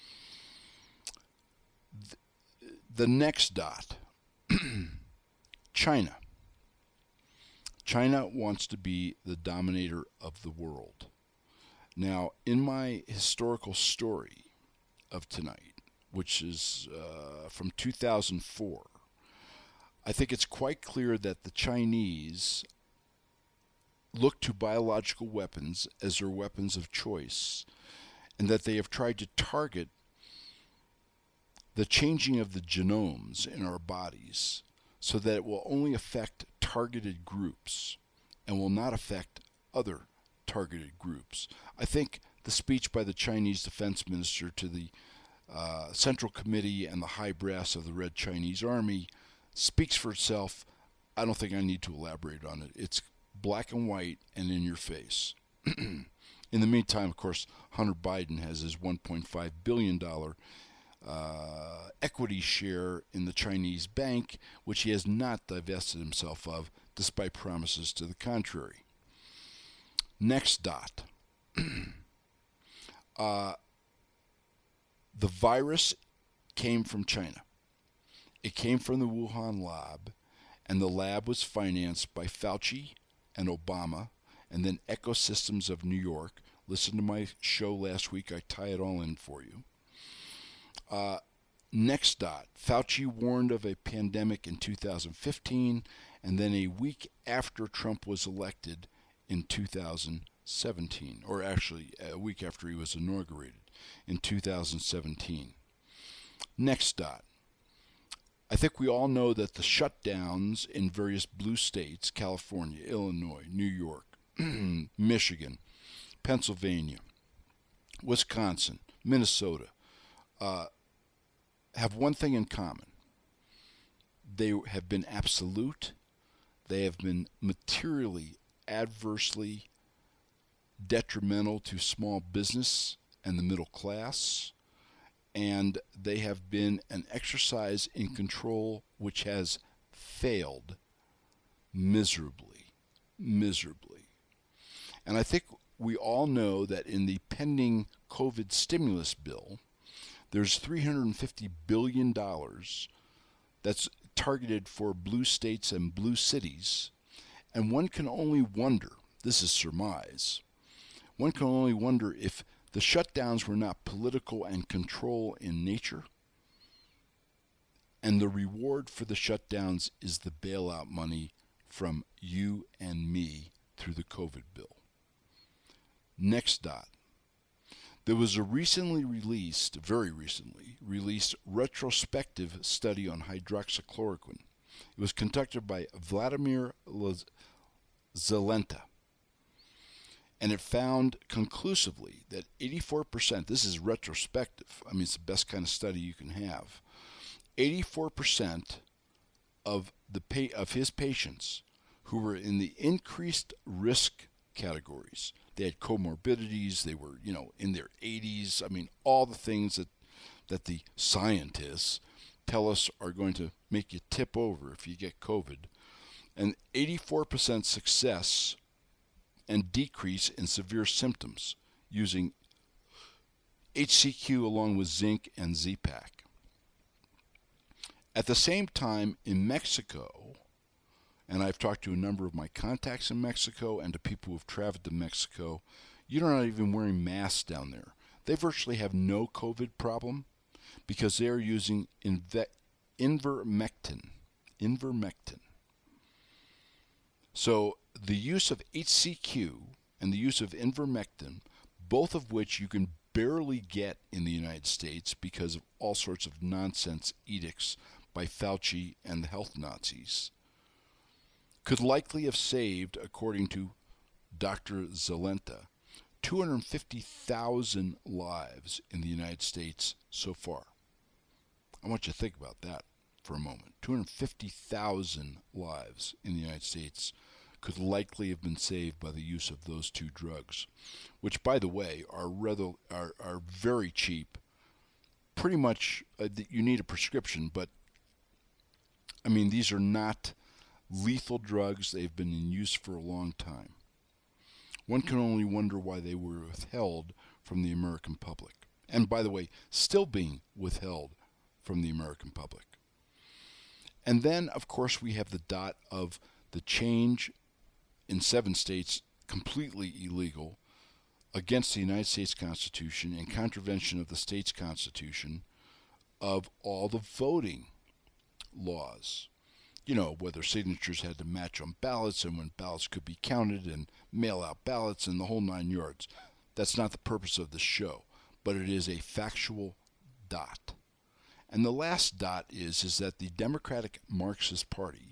The, the next dot, China. China wants to be the dominator of the world. Now, in my historical story of tonight, which is uh, from two thousand four, I think it's quite clear that the Chinese look to biological weapons as their weapons of choice, and that they have tried to target the changing of the genomes in our bodies so that it will only affect targeted groups and will not affect other targeted groups. I think the speech by the Chinese defense minister to the uh, Central Committee and the high brass of the Red Chinese Army speaks for itself. I don't think I need to elaborate on it. It's black and white and in your face. In the meantime, of course, Hunter Biden has his one point five billion dollars uh, equity share in the Chinese bank, which he has not divested himself of, despite promises to the contrary. Next dot. uh, the virus came from China. It came from the Wuhan lab, and the lab was financed by Fauci and Obama, and then Ecosystems of New York. Listen to my show last week. I tie it all in for you. Uh, next dot. Fauci warned of a pandemic in two thousand fifteen, and then a week after Trump was elected in two thousand seventeen, or actually a week after he was inaugurated in two thousand seventeen. Next dot. I think we all know that the shutdowns in various blue states, California, Illinois, New York, Michigan, Pennsylvania, Wisconsin, Minnesota, uh, have one thing in common. They have been absolute. They have been materially, adversely detrimental to small business and the middle class. And they have been an exercise in control which has failed miserably, miserably. And I think we all know that in the pending COVID stimulus bill, there's three hundred fifty billion dollars that's targeted for blue states and blue cities. And one can only wonder, this is surmise, one can only wonder if the shutdowns were not political and control in nature, and the reward for the shutdowns is the bailout money from you and me through the COVID bill. Next dot. There was a recently released, very recently released retrospective study on hydroxychloroquine. It was conducted by Vladimir Zelenta. And it found conclusively that eighty-four percent, this is retrospective, I mean it's the best kind of study you can have, eighty-four percent of the pa- of his patients who were in the increased risk categories, they had comorbidities, they were, you know, in their eighties, I mean all the things that, that the scientists tell us are going to make you tip over if you get COVID, and eighty-four percent success and decrease in severe symptoms using H C Q along with zinc and Z-Pak. At the same time, in Mexico, and I've talked to a number of my contacts in Mexico and to people who have traveled to Mexico, you're not even wearing masks down there. They virtually have no COVID problem because they are using inve- ivermectin. Ivermectin. So the use of H C Q and the use of ivermectin, both of which you can barely get in the United States because of all sorts of nonsense edicts by Fauci and the health Nazis, could likely have saved, according to Doctor Zelenta, two hundred fifty thousand lives in the United States so far. I want you to think about that for a moment. two hundred fifty thousand lives in the United States could likely have been saved by the use of those two drugs, which, by the way, are rather are, are very cheap. Pretty much, uh, you need a prescription, but I mean, these are not lethal drugs. They've been in use for a long time. One can only wonder why they were withheld from the American public. And by the way, still being withheld from the American public. And then, of course, we have the dot of the change in seven states, completely illegal, against the United States Constitution, in contravention of the state's Constitution, of all the voting laws. You know, whether signatures had to match on ballots and when ballots could be counted and mail out ballots and the whole nine yards. That's not the purpose of the show, but it is a factual dot. And the last dot is, is that the Democratic Marxist Party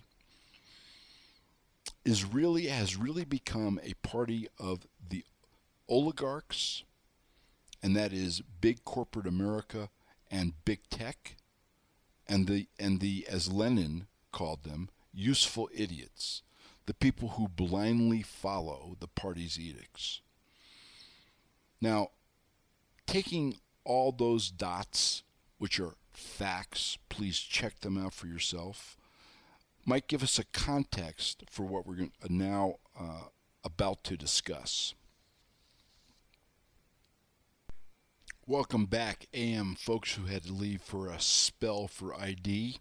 is really has really become a party of the oligarchs, and that is big corporate America and big tech, and the and the as Lenin called them, useful idiots, the people who blindly follow the party's edicts. Now, taking all those dots, which are facts, please check them out for yourself, might give us a context for what we're now uh, about to discuss. Welcome back, A M folks who had to leave for a spell for I D.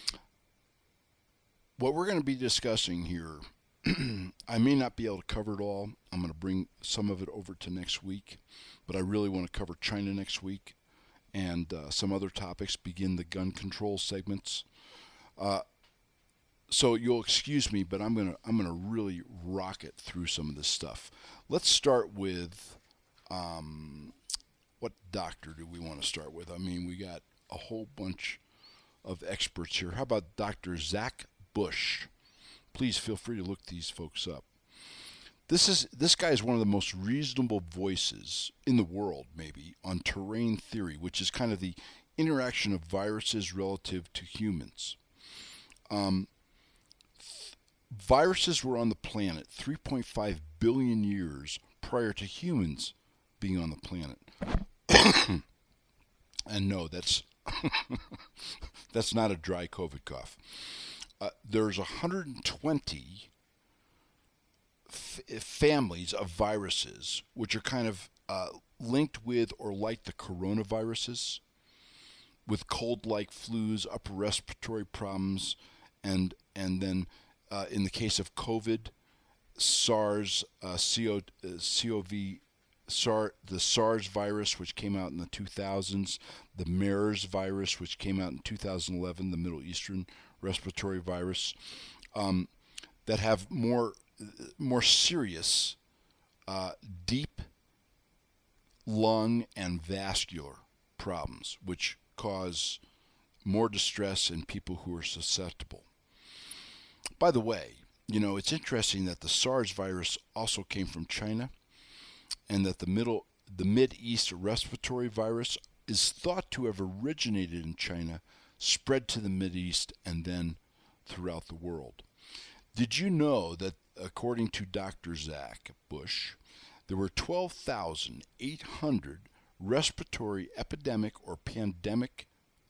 What we're going to be discussing here, I may not be able to cover it all. I'm going to bring some of it over to next week, but I really want to cover China next week and uh, some other topics, begin the gun control segments. Uh, so you'll excuse me, but I'm going to I'm going to really rocket through some of this stuff. Let's start with um, what doctor do we want to start with? I mean, we got a whole bunch of experts here. How about Doctor Zach Bush? Please feel free to look these folks up. This is this guy is one of the most reasonable voices in the world, maybe, on terrain theory, which is kind of the interaction of viruses relative to humans. Um, th- viruses were on the planet three point five billion years prior to humans being on the planet. And no, that's that's not a dry COVID cough. Uh, there's one hundred twenty f- families of viruses which are kind of uh, linked with or like the coronaviruses, with cold-like flus, upper respiratory problems, and and then uh, in the case of COVID, SARS, uh, CO, uh, CoV, SAR, the SARS virus, which came out in the two thousands, the MERS virus, which came out in two thousand eleven, the Middle Eastern respiratory virus, um, that have more more serious, uh, deep lung and vascular problems, which cause more distress in people who are susceptible. By the way, you know, it's interesting that the SARS virus also came from China, and that the middle the Mid-East respiratory virus is thought to have originated in China, spread to the Mideast, and then throughout the world. Did you know that, according to Doctor Zach Bush, there were twelve thousand eight hundred respiratory epidemic or pandemic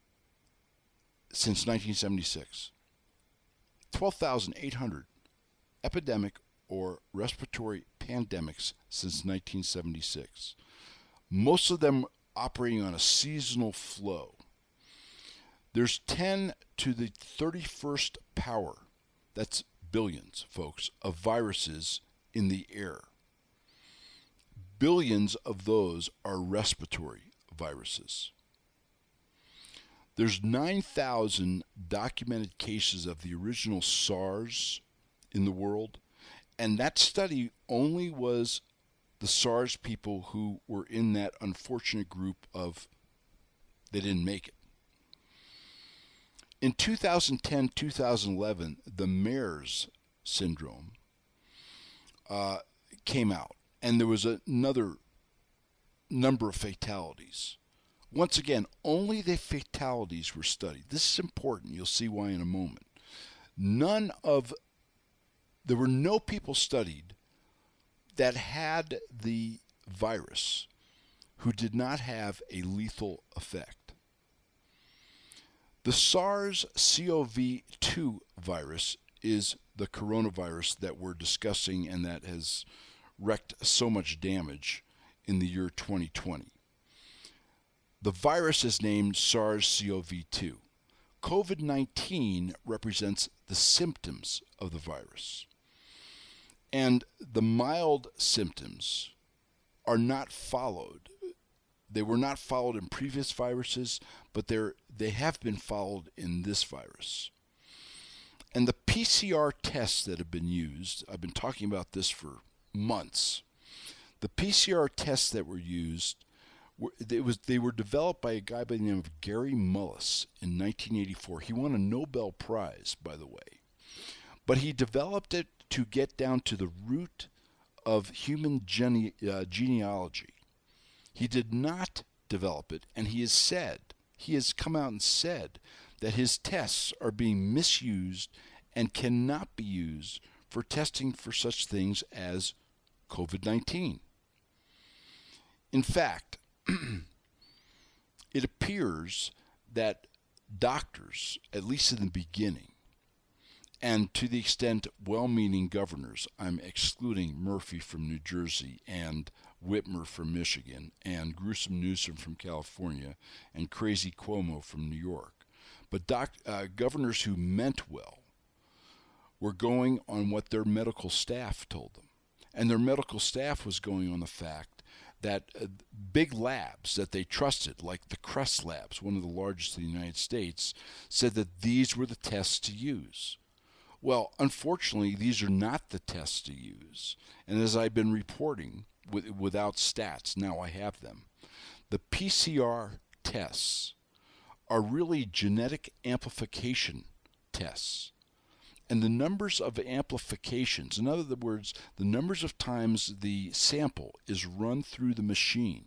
since nineteen seventy-six? twelve thousand eight hundred epidemic or respiratory pandemics since nineteen seventy-six. Most of them operating on a seasonal flow. There's ten to the thirty-first power, that's billions, folks, of viruses in the air. Billions of those are respiratory viruses. There's nine thousand documented cases of the original SARS in the world, and that study only was the SARS people who were in that unfortunate group of they didn't make it. In two thousand ten, two thousand eleven, the MERS syndrome uh, came out, and there was another number of fatalities. Once again, only the fatalities were studied. This is important. You'll see why in a moment. None of, there were no people studied that had the virus who did not have a lethal effect. The SARS-C o V two virus is the coronavirus that we're discussing and that has wreaked so much damage in the year twenty twenty. The virus is named SARS-C o V two. COVID nineteen represents the symptoms of the virus. And the mild symptoms are not followed. They were not followed in previous viruses, but they're, they have been followed in this virus. And the P C R tests that have been used, I've been talking about this for months. The P C R tests that were used, were, it was, they were developed by a guy by the name of Gary Mullis in nineteen eighty-four. He won a Nobel Prize, by the way. But he developed it to get down to the root of human gene, uh, genealogy. He did not develop it, and he has said, he has come out and said that his tests are being misused and cannot be used for testing for such things as COVID nineteen. In fact, it appears that doctors, at least in the beginning, and to the extent well-meaning governors, I'm excluding Murphy from New Jersey and Whitmer from Michigan and Gruesome Newsom from California and Crazy Cuomo from New York, but doc, uh, governors who meant well were going on what their medical staff told them. And their medical staff was going on the fact that uh, big labs that they trusted, like the Crest Labs, one of the largest in the United States, said that these were the tests to use. Well, unfortunately, these are not the tests to use. And as I've been reporting, with, without stats, now I have them, the P C R tests are really genetic amplification tests. And the numbers of amplifications, in other words, the numbers of times the sample is run through the machine,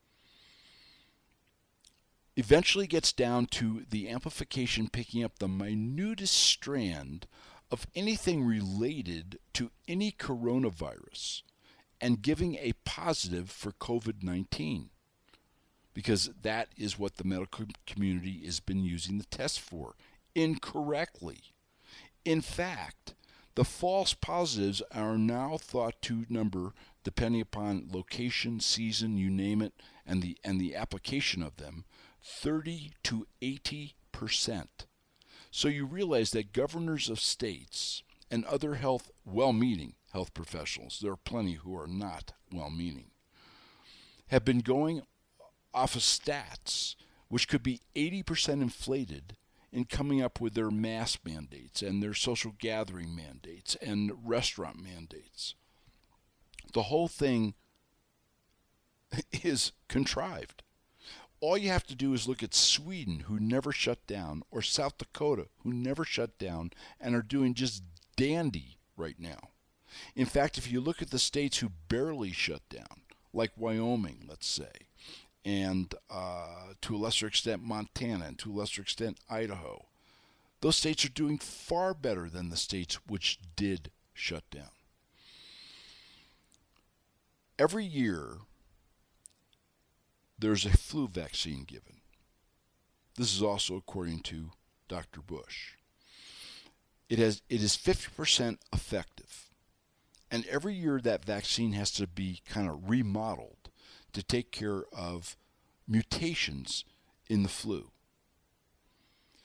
eventually gets down to the amplification picking up the minutest strand of anything related to any coronavirus and giving a positive for COVID nineteen, because that is what the medical community has been using the test for, incorrectly. In fact, the false positives are now thought to number, depending upon location, season, you name it, and the and the application of them, thirty to eighty percent. So you realize that governors of states and other health, well-meaning health professionals, there are plenty who are not well-meaning, have been going off of stats which could be eighty percent inflated in coming up with their mask mandates and their social gathering mandates and restaurant mandates. The whole thing is contrived. All you have to do is look at Sweden, who never shut down, or South Dakota, who never shut down and are doing just dandy right now. In fact, if you look at the states who barely shut down, like Wyoming, let's say, and uh, to a lesser extent Montana, and to a lesser extent Idaho, those states are doing far better than the states which did shut down. Every year, there's a flu vaccine given. This is also according to Doctor Bush. It has it is fifty percent effective. And every year that vaccine has to be kind of remodeled to take care of mutations in the flu.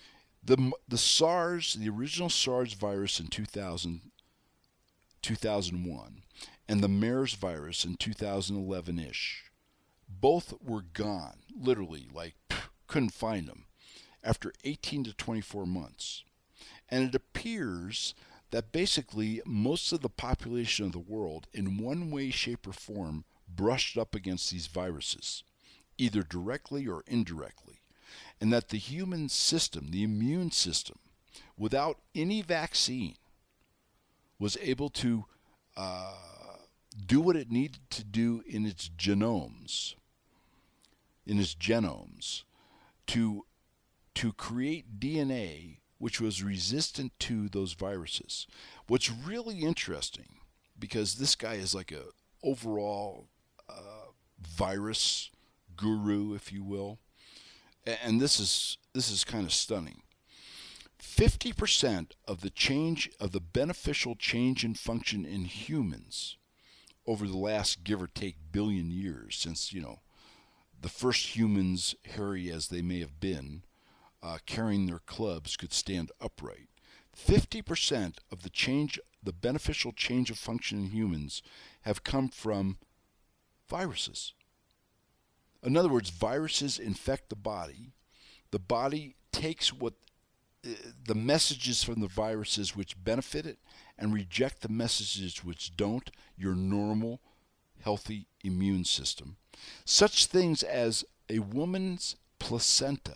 The, the SARS, the original SARS virus in two thousand, two thousand one, and the MERS virus in two thousand eleven-ish, both were gone, literally, like, pff, couldn't find them, after eighteen to twenty-four months. And it appears that basically most of the population of the world, in one way, shape, or form, brushed up against these viruses, either directly or indirectly. And that the human system, the immune system, without any vaccine, was able to uh, do what it needed to do in its genomes, in its genomes, to to create D N A which was resistant to those viruses. What's really interesting, because this guy is like a overall uh, virus guru, if you will, and this is this is kind of stunning. fifty percent of the change of the beneficial change in function in humans over the last give or take billion years, since, you know, the first humans, hairy as they may have been, uh, carrying their clubs, could stand upright. fifty percent of the change, the beneficial change of function in humans, have come from viruses. In other words, viruses infect the body. The body takes what uh, the messages from the viruses which benefit it and reject the messages which don't, your normal, healthy immune system. Such things as a woman's placenta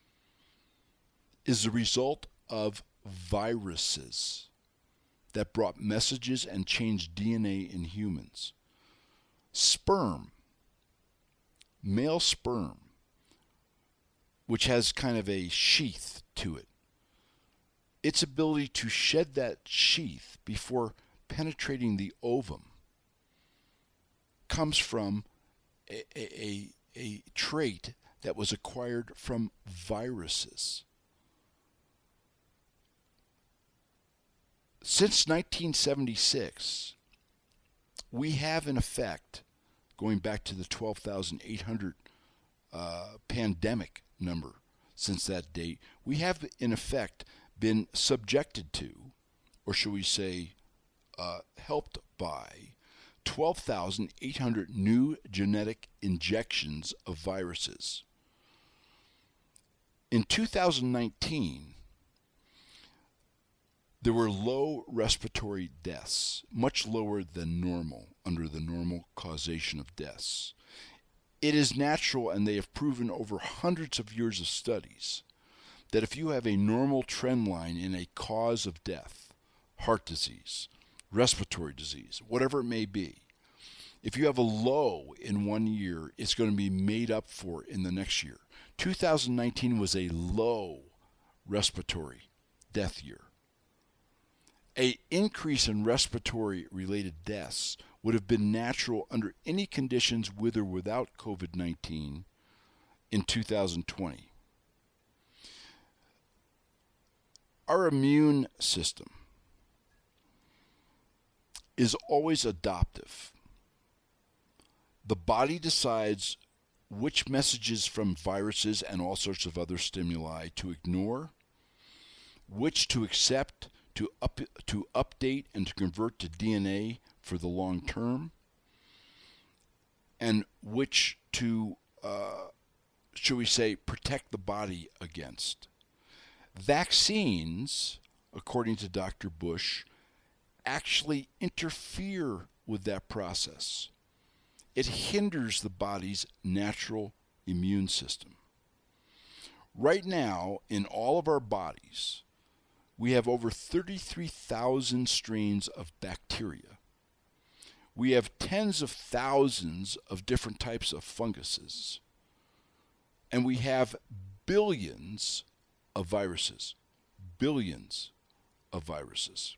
is the result of viruses that brought messages and changed D N A in humans. Sperm, male sperm, which has kind of a sheath to it, its ability to shed that sheath before penetrating the ovum comes from a, a, a trait that was acquired from viruses. Since nineteen seventy-six, we have in effect, going back to the twelve thousand eight hundred uh, pandemic number since that date, we have in effect been subjected to, or should we say uh, helped by, twelve thousand eight hundred new genetic injections of viruses. In two thousand nineteen, there were low respiratory deaths, much lower than normal under the normal causation of deaths. It is natural, and they have proven over hundreds of years of studies, that if you have a normal trend line in a cause of death, heart disease, respiratory disease, whatever it may be, if you have a low in one year, it's going to be made up for in the next year. two thousand nineteen was a low respiratory death year. An increase in respiratory-related deaths would have been natural under any conditions with or without COVID nineteen in two thousand twenty. Our immune system is always adaptive. The body decides which messages from viruses and all sorts of other stimuli to ignore, which to accept, to up, to update and to convert to D N A for the long term, and which to, uh, shall we say, protect the body against. Vaccines, according to Doctor Bush, actually interfere with that process. It hinders the body's natural immune system. Right now, in all of our bodies, we have over thirty-three thousand strains of bacteria. We have tens of thousands of different types of funguses. And we have billions of viruses. Billions of viruses.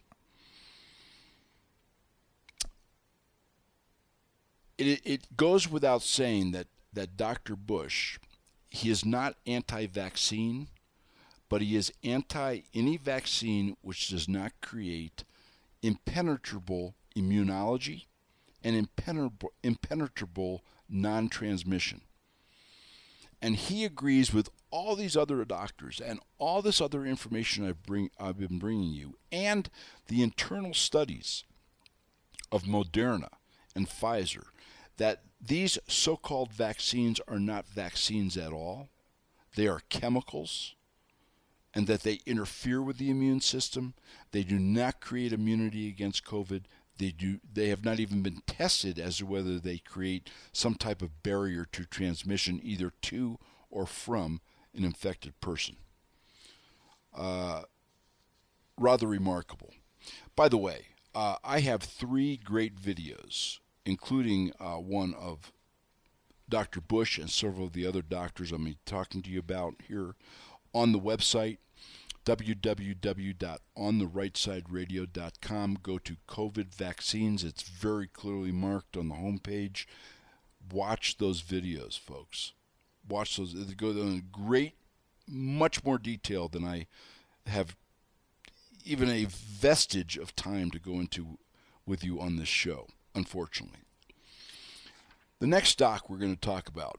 It, it goes without saying that, that Doctor Bush, he is not anti-vaccine, but he is anti any vaccine which does not create impenetrable immunology and impenetrable, impenetrable non-transmission. And he agrees with all these other doctors and all this other information I've, bring, I've been bringing you, and the internal studies of Moderna and Pfizer, that these so-called vaccines are not vaccines at all. They are chemicals, and that they interfere with the immune system. They do not create immunity against COVID. They do. They have not even been tested as to whether they create some type of barrier to transmission, either to or from an infected person. Uh, rather remarkable. By the way, uh, I have three great videos, including uh, one of Doctor Bush and several of the other doctors I'm talking to you about here on the website, w w w dot on the right side radio dot com. Go to COVID vaccines. It's very clearly marked on the homepage. Watch those videos, folks. Watch those. They go in great, much more detail than I have even a vestige of time to go into with you on this show, unfortunately. The next doc we're going to talk about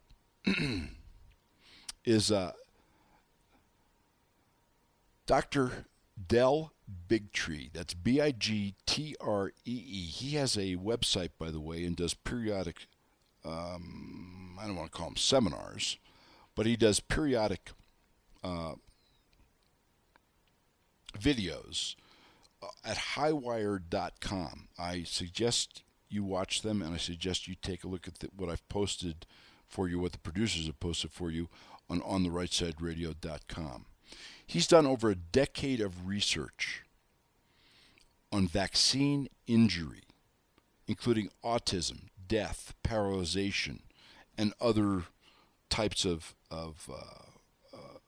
is uh, Doctor Del Bigtree. That's B I G T R E E. He has a website, by the way, and does periodic, um, I don't want to call them seminars, but he does periodic uh, videos at highwire dot com. I suggest you watch them, and I suggest you take a look at the, what I've posted for you, what the producers have posted for you on on the right side radio dot com. He's done over a decade of research on vaccine injury, including autism, death, paralyzation, and other types of, of uh, uh,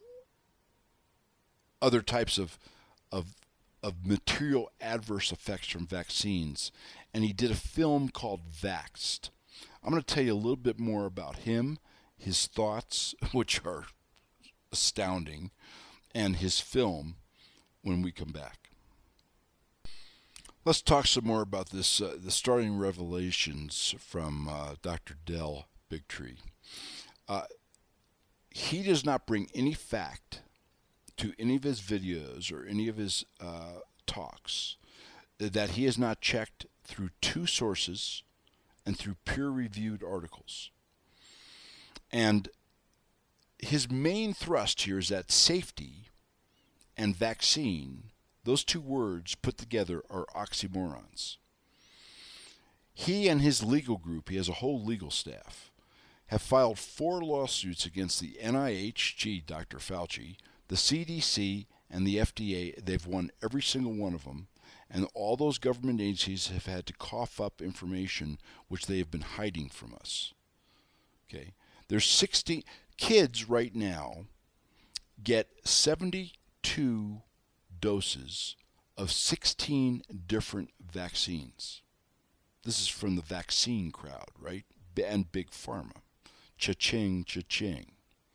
other types of, of of material adverse effects from vaccines. And he did a film called Vaxxed. I'm going to tell you a little bit more about him, his thoughts, which are astounding, and his film when we come back. Let's talk some more about this, uh, the starting revelations from uh, Doctor Del Bigtree. Uh, he does not bring any fact to any of his videos or any of his uh, talks that he has not checked through two sources and through peer-reviewed articles. And his main thrust here is that safety and vaccine, those two words put together, are oxymorons. He and his legal group, he has a whole legal staff, have filed four lawsuits against the N I H, gee, Doctor Fauci, the C D C, and the F D A. They've won every single one of them, and all those government agencies have had to cough up information which they have been hiding from us. Okay, there's sixty kids right now get seventy-two doses of sixteen different vaccines. This is from the vaccine crowd, right? And Big Pharma. Cha-ching, cha-ching.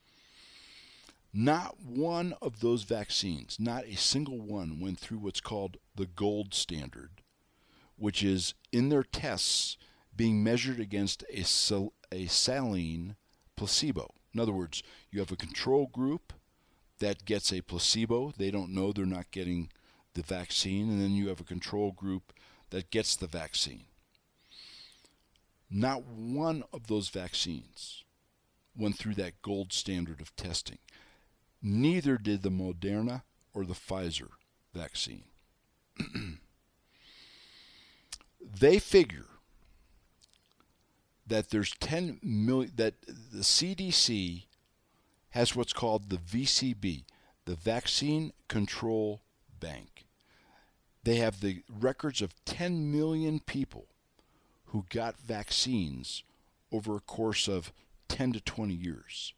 Not one of those vaccines, not a single one, went through what's called the gold standard, which is in their tests being measured against a, sal- a saline placebo. In other words, you have a control group that gets a placebo. They don't know they're not getting the vaccine. And then you have a control group that gets the vaccine. Not one of those vaccines went through that gold standard of testing. Neither did the Moderna or the Pfizer vaccine. They figure that there's ten million, that the C D C has what's called the V C B, the Vaccine Control Bank. They have the records of ten million people who got vaccines over a course of ten to twenty years.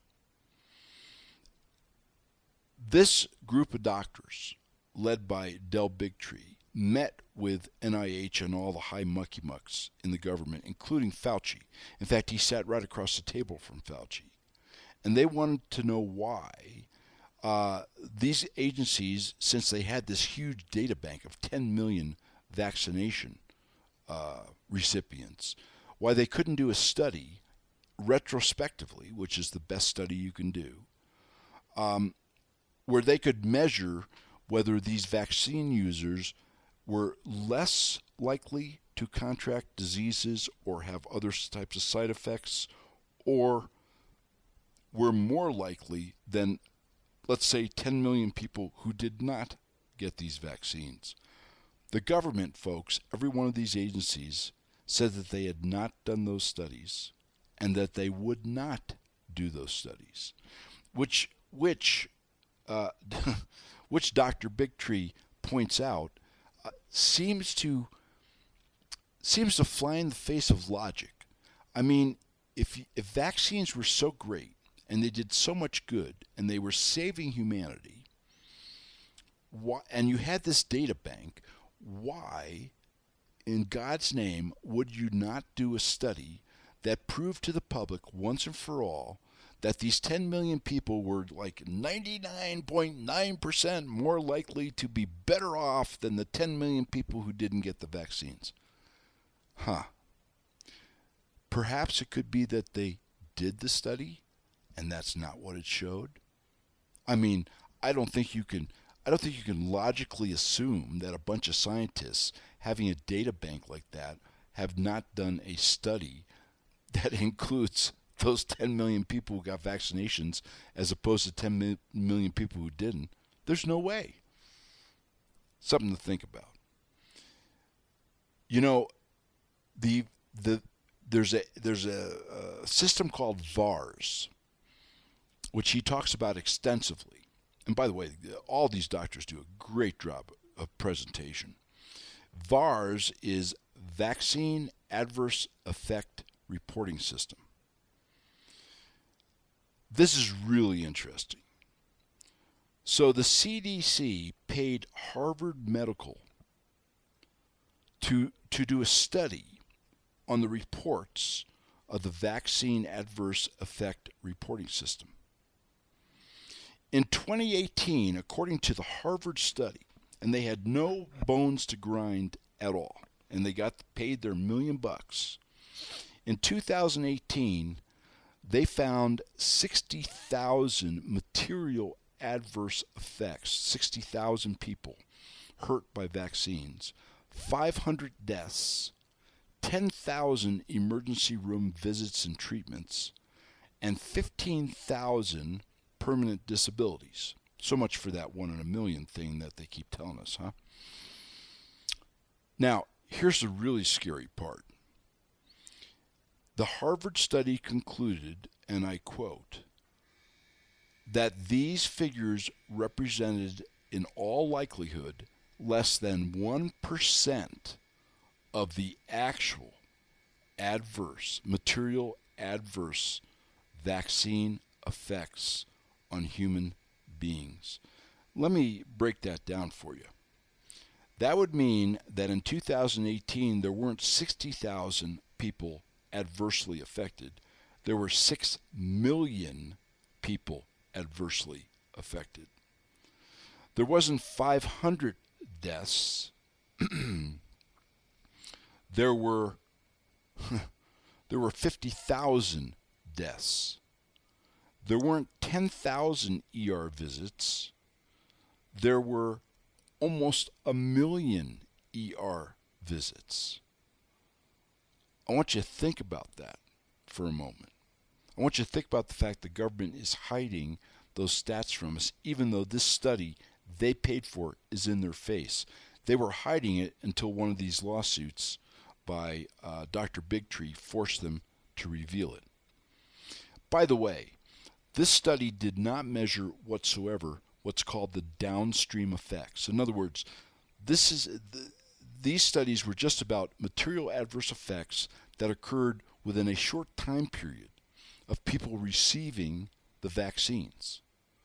This group of doctors, led by Del Bigtree, met with N I H and all the high mucky mucks in the government, including Fauci. In fact, he sat right across the table from Fauci. And they wanted to know why uh, these agencies, since they had this huge data bank of ten million vaccination uh, recipients, why they couldn't do a study retrospectively, which is the best study you can do, um, where they could measure whether these vaccine users were less likely to contract diseases or have other types of side effects, or were more likely than, let's say, ten million people who did not get these vaccines. The government, folks, every one of these agencies said that they had not done those studies and that they would not do those studies, which which uh, which Doctor Bigtree points out uh, seems to seems to fly in the face of logic. I mean, if if vaccines were so great and they did so much good and they were saving humanity, why, and you had this data bank, why in God's name would you not do a study that proved to the public once and for all that these ten million people were like ninety-nine point nine percent more likely to be better off than the ten million people who didn't get the vaccines? Huh. Perhaps it could be that they did the study and that's not what it showed. I mean, I don't think you can I don't think you can logically assume that a bunch of scientists having a data bank like that have not done a study that includes those ten million people who got vaccinations as opposed to ten million people who didn't. There's no way. Something to think about. You know, the the there's a there's a, a system called VAERS, which he talks about extensively. And by the way, all these doctors do a great job of presentation. VAERS is Vaccine Adverse Effect Reporting System. This is really interesting. So the C D C paid Harvard Medical to to do a study on the reports of the Vaccine Adverse Effect Reporting System. In twenty eighteen, according to the Harvard study, and they had no bones to grind at all, and they got paid their million bucks. In two thousand eighteen, they found sixty thousand material adverse effects, sixty thousand people hurt by vaccines, five hundred deaths, ten thousand emergency room visits and treatments, and fifteen thousand permanent disabilities. So much for that one in a million thing that they keep telling us, huh? Now, here's the really scary part. The Harvard study concluded, and I quote, that these figures represented in all likelihood less than one percent of the actual adverse, material adverse vaccine effects on human beings. Let me break that down for you. That would mean that in two thousand eighteen there weren't sixty thousand people adversely affected. There were six million people adversely affected. There wasn't five hundred deaths. there were there were fifty thousand deaths. There weren't ten thousand E R visits. There were almost a million E R visits. I want you to think about that for a moment. I want you to think about the fact the government is hiding those stats from us, even though this study they paid for is in their face. They were hiding it until one of these lawsuits by uh, Doctor Bigtree forced them to reveal it. By the way, this study did not measure whatsoever what's called the downstream effects. In other words, this is the, these studies were just about material adverse effects that occurred within a short time period of people receiving the vaccines.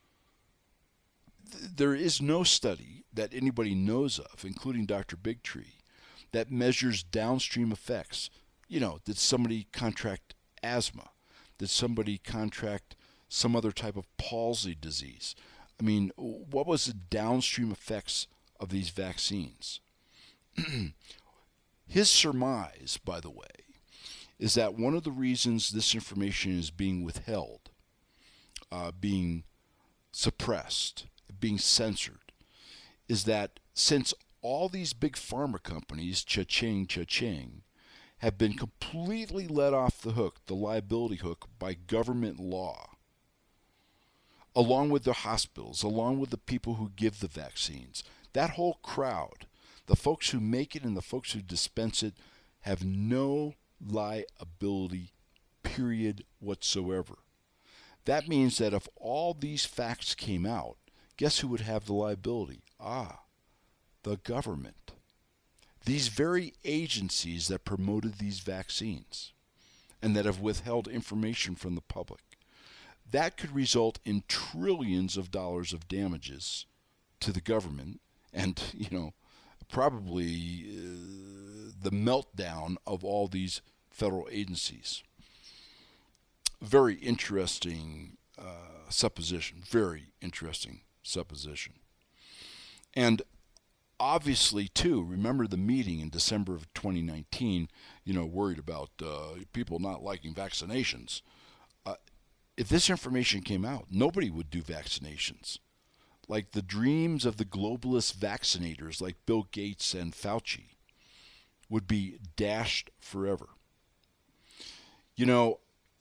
There is no study that anybody knows of, including Doctor Bigtree, that measures downstream effects. You know, did somebody contract asthma? Did somebody contract some other type of palsy disease? I mean, what was the downstream effects of these vaccines? His surmise, by the way, is that one of the reasons this information is being withheld, uh, being suppressed, being censored, is that since all these big pharma companies, cha-ching, cha-ching, have been completely let off the hook, the liability hook, by government law, along with the hospitals, along with the people who give the vaccines, that whole crowd, the folks who make it and the folks who dispense it, have no liability, period, whatsoever. That means that if all these facts came out, guess who would have the liability? Ah, the government. These very agencies that promoted these vaccines and that have withheld information from the public. That could result in trillions of dollars of damages to the government and, you know, probably uh, the meltdown of all these federal agencies. Very interesting uh, supposition, very interesting supposition. And obviously, too, remember the meeting in December of twenty nineteen, you know, worried about uh, people not liking vaccinations. Uh, if this information came out, nobody would do vaccinations. Like the dreams of the globalist vaccinators like Bill Gates and Fauci would be dashed forever. You know,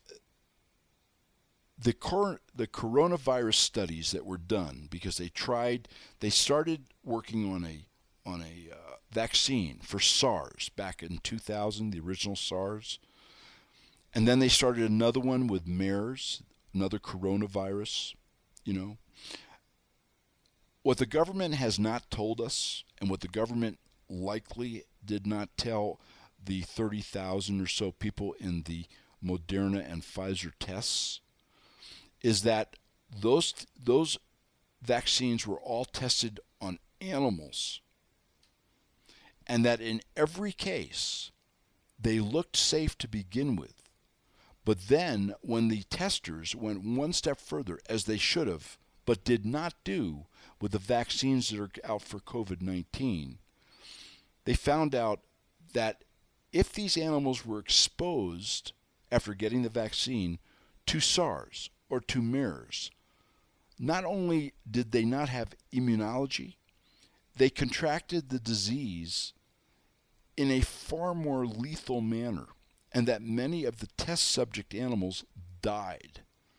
the cor- the coronavirus studies that were done, because they tried, they started working on a on a uh, vaccine for SARS back in two thousand, the original SARS, and then they started another one with MERS, another coronavirus. You know, what the government has not told us, and what the government likely did not tell the thirty thousand or so people in the Moderna and Pfizer tests, is that those those vaccines were all tested on animals, and that in every case they looked safe to begin with. But then when the testers went one step further, as they should have, but did not do with the vaccines that are out for COVID nineteen, they found out that if these animals were exposed after getting the vaccine to SARS or to MERS, not only did they not have immunology, they contracted the disease in a far more lethal manner, and that many of the test subject animals died.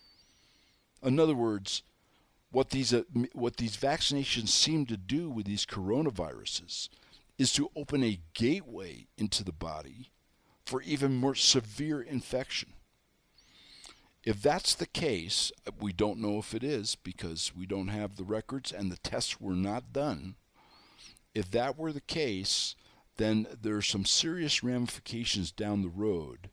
In other words, what these uh, what these vaccinations seem to do with these coronaviruses is to open a gateway into the body for even more severe infection. If that's the case, we don't know if it is because we don't have the records and the tests were not done. If that were the case, then there are some serious ramifications down the road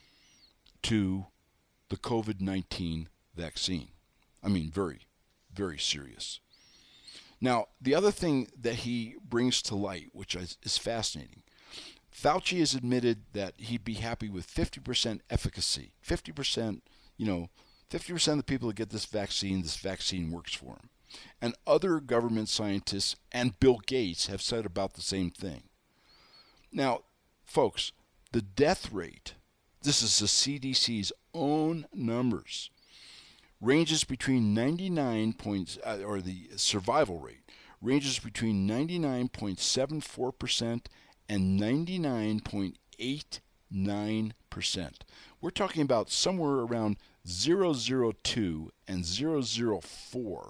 to the COVID nineteen vaccine. I mean, very, very serious. Now, the other thing that he brings to light, which is, is fascinating, Fauci has admitted that he'd be happy with fifty percent efficacy. fifty percent, you know, fifty percent of the people that get this vaccine, this vaccine works for them. And other government scientists and Bill Gates have said about the same thing. Now, folks, the death rate, this is the C D C's own numbers, ranges between ninety-nine points, uh, or the survival rate ranges between ninety-nine point seven four percent and ninety-nine point eight nine percent. We're talking about somewhere around zero point zero two and zero point zero four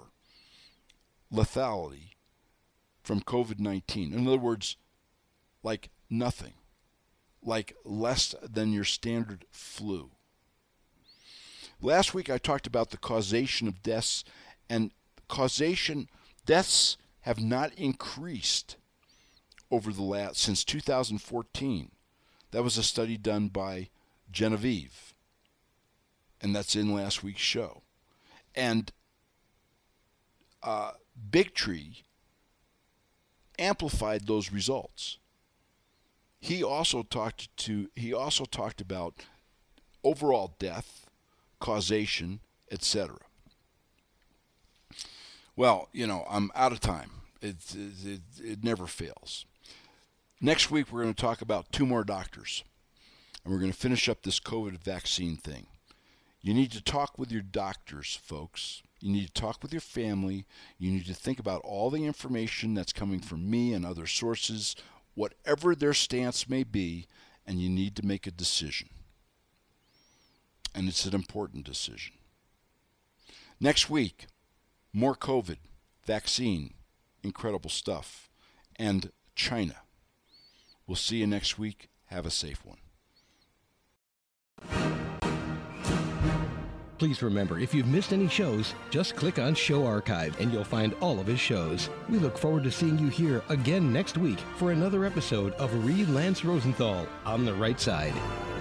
lethality from COVID nineteen. In other words, like nothing, like less than your standard flu. Last week I talked about the causation of deaths, and causation, deaths have not increased over the last, since two thousand fourteen. That was a study done by Genevieve, and that's in last week's show. And uh, Big Tree amplified those results. He also talked to he also talked about overall death, causation, et cetera. Well, you know, I'm out of time. It, it, it never fails. Next week, we're going to talk about two more doctors. and we're going to finish up this COVID vaccine thing. You need to talk with your doctors, folks. You need to talk with your family. You need to think about all the information that's coming from me and other sources, whatever their stance may be, and you need to make a decision. And it's an important decision. Next week, more COVID, vaccine, incredible stuff, and China. We'll see you next week. Have a safe one. Please remember, if you've missed any shows, just click on Show Archive and you'll find all of his shows. We look forward to seeing you here again next week for another episode of Read Lance Rosenthal on the Right Side.